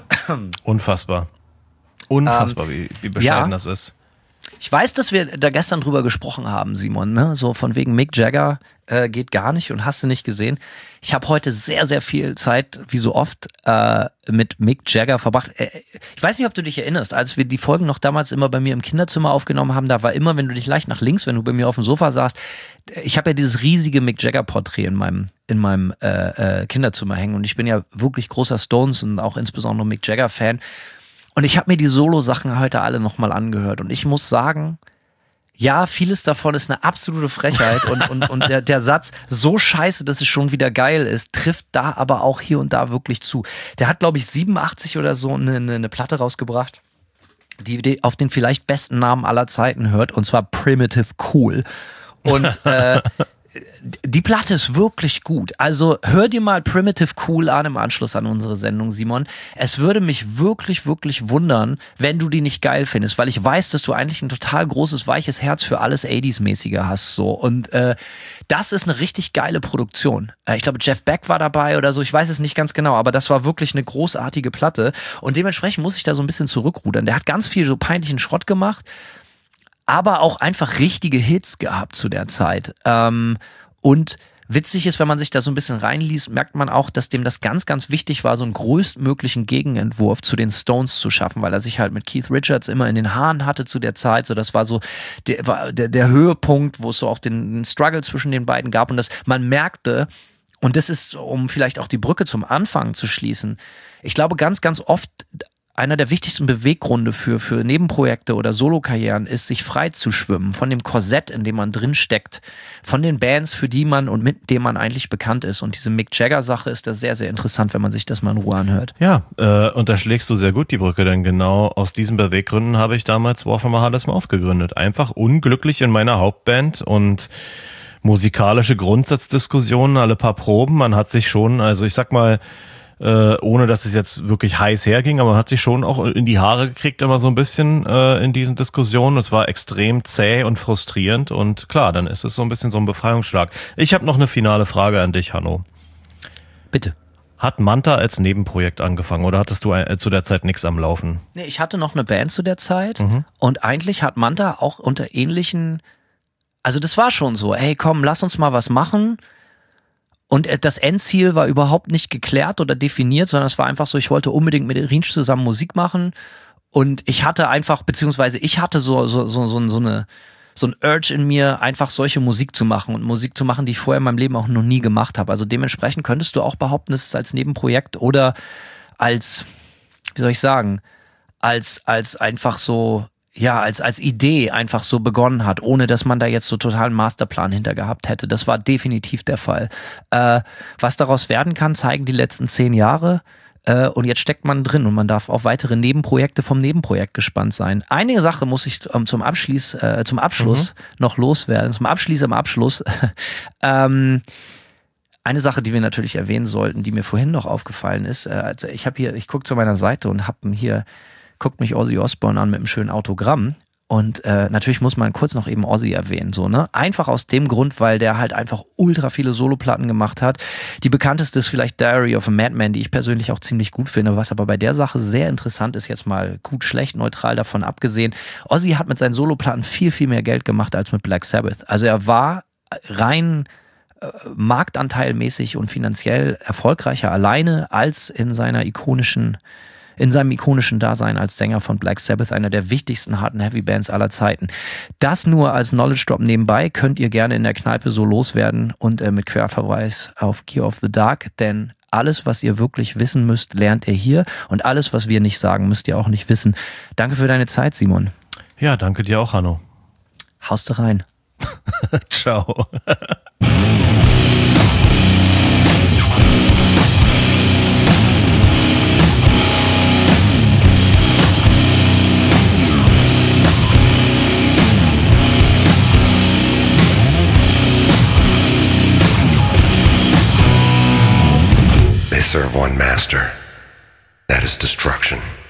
Unfassbar. Unfassbar, um, wie, wie bescheiden ja. das ist. Ich weiß, dass wir da gestern drüber gesprochen haben, Simon, ne? So von wegen Mick Jagger äh, geht gar nicht und hast du nicht gesehen. Ich habe heute sehr, sehr viel Zeit, wie so oft, äh, mit Mick Jagger verbracht. Äh, ich weiß nicht, ob du dich erinnerst, als wir die Folgen noch damals immer bei mir im Kinderzimmer aufgenommen haben, da war immer, wenn du dich leicht nach links, wenn du bei mir auf dem Sofa saßt, ich habe ja dieses riesige Mick Jagger-Porträt in meinem, in meinem äh, äh, Kinderzimmer hängen und ich bin ja wirklich großer Stones und auch insbesondere Mick Jagger-Fan. Und ich habe mir die Solo-Sachen heute alle nochmal angehört und ich muss sagen, ja, vieles davon ist eine absolute Frechheit und, und, und der, der Satz, so scheiße, dass es schon wieder geil ist, trifft da aber auch hier und da wirklich zu. Der hat, glaube ich, siebenundachtzig oder so eine, eine, eine Platte rausgebracht, die, die auf den vielleicht besten Namen aller Zeiten hört, und zwar Primitive Cool. Und äh, die Platte ist wirklich gut. Also hör dir mal Primitive Cool an im Anschluss an unsere Sendung, Simon. Es würde mich wirklich, wirklich wundern, wenn du die nicht geil findest, weil ich weiß, dass du eigentlich ein total großes, weiches Herz für alles achtziger-mäßige hast. So. Und äh, das ist eine richtig geile Produktion. Äh, ich glaube, Jeff Beck war dabei oder so, ich weiß es nicht ganz genau, aber das war wirklich eine großartige Platte. Und dementsprechend muss ich da so ein bisschen zurückrudern. Der hat ganz viel so peinlichen Schrott gemacht, aber auch einfach richtige Hits gehabt zu der Zeit. Ähm, und witzig ist, wenn man sich da so ein bisschen reinliest, merkt man auch, dass dem das ganz, ganz wichtig war, so einen größtmöglichen Gegenentwurf zu den Stones zu schaffen, weil er sich halt mit Keith Richards immer in den Haaren hatte zu der Zeit. So, das war so der, war der, der Höhepunkt, wo es so auch den, den Struggle zwischen den beiden gab. Und das, man merkte, und das ist, um vielleicht auch die Brücke zum Anfang zu schließen, ich glaube, ganz, ganz oft einer der wichtigsten Beweggründe für, für Nebenprojekte oder Solokarrieren ist, sich frei zu schwimmen von dem Korsett, in dem man drin steckt, von den Bands, für die man und mit denen man eigentlich bekannt ist. Und diese Mick Jagger-Sache ist da sehr, sehr interessant, wenn man sich das mal in Ruhe anhört. Ja, äh, und da schlägst du sehr gut die Brücke, denn genau aus diesen Beweggründen habe ich damals War from a Hardest Mouth gegründet. Einfach unglücklich in meiner Hauptband und musikalische Grundsatzdiskussionen, alle paar Proben. Man hat sich schon, also ich sag mal, Äh, ohne dass es jetzt wirklich heiß herging, aber man hat sich schon auch in die Haare gekriegt, immer so ein bisschen äh, in diesen Diskussionen. Es war extrem zäh und frustrierend und klar, dann ist es so ein bisschen so ein Befreiungsschlag. Ich habe noch eine finale Frage an dich, Hanno. Bitte. Hat Manta als Nebenprojekt angefangen oder hattest du äh, zu der Zeit nichts am Laufen? Nee, ich hatte noch eine Band zu der Zeit Mhm. und eigentlich hat Manta auch unter ähnlichen, also das war schon so, hey komm, lass uns mal was machen. Und das Endziel war überhaupt nicht geklärt oder definiert, sondern es war einfach so, ich wollte unbedingt mit Rinsch zusammen Musik machen und ich hatte einfach, beziehungsweise ich hatte so so so so, so eine so ein Urge in mir, einfach solche Musik zu machen und Musik zu machen, die ich vorher in meinem Leben auch noch nie gemacht habe. Also dementsprechend könntest du auch behaupten, es ist als Nebenprojekt oder als, wie soll ich sagen, als als einfach so, ja, als als Idee einfach so begonnen hat, ohne dass man da jetzt so totalen Masterplan hinter gehabt hätte. Das war definitiv der Fall. Äh, was daraus werden kann, zeigen die letzten zehn Jahre. Äh, und jetzt steckt man drin und man darf auf weitere Nebenprojekte vom Nebenprojekt gespannt sein. Eine Sache muss ich ähm, zum Abschluss, äh, zum Abschluss mhm. noch loswerden. Zum Abschluss am Abschluss. ähm, Eine Sache, die wir natürlich erwähnen sollten, die mir vorhin noch aufgefallen ist. Äh, also ich habe hier, ich gucke zu meiner Seite und habe hier guckt mich Ozzy Osbourne an mit einem schönen Autogramm und äh, natürlich muss man kurz noch eben Ozzy erwähnen, so, ne? Einfach aus dem Grund, weil der halt einfach ultra viele Soloplatten gemacht hat. Die bekannteste ist vielleicht Diary of a Madman, die ich persönlich auch ziemlich gut finde, was aber bei der Sache sehr interessant ist, jetzt mal gut, schlecht, neutral davon abgesehen. Ozzy hat mit seinen Soloplatten viel, viel mehr Geld gemacht als mit Black Sabbath. Also er war rein äh, marktanteilmäßig und finanziell erfolgreicher alleine als in seiner ikonischen in seinem ikonischen Dasein als Sänger von Black Sabbath, einer der wichtigsten harten Heavy-Bands aller Zeiten. Das nur als Knowledge Drop nebenbei könnt ihr gerne in der Kneipe so loswerden und äh, mit Querverweis auf Gear of the Dark, denn alles, was ihr wirklich wissen müsst, lernt ihr hier und alles, was wir nicht sagen, müsst ihr auch nicht wissen. Danke für deine Zeit, Simon. Ja, danke dir auch, Hanno. Haust du rein. Ciao. They serve one master. That is destruction.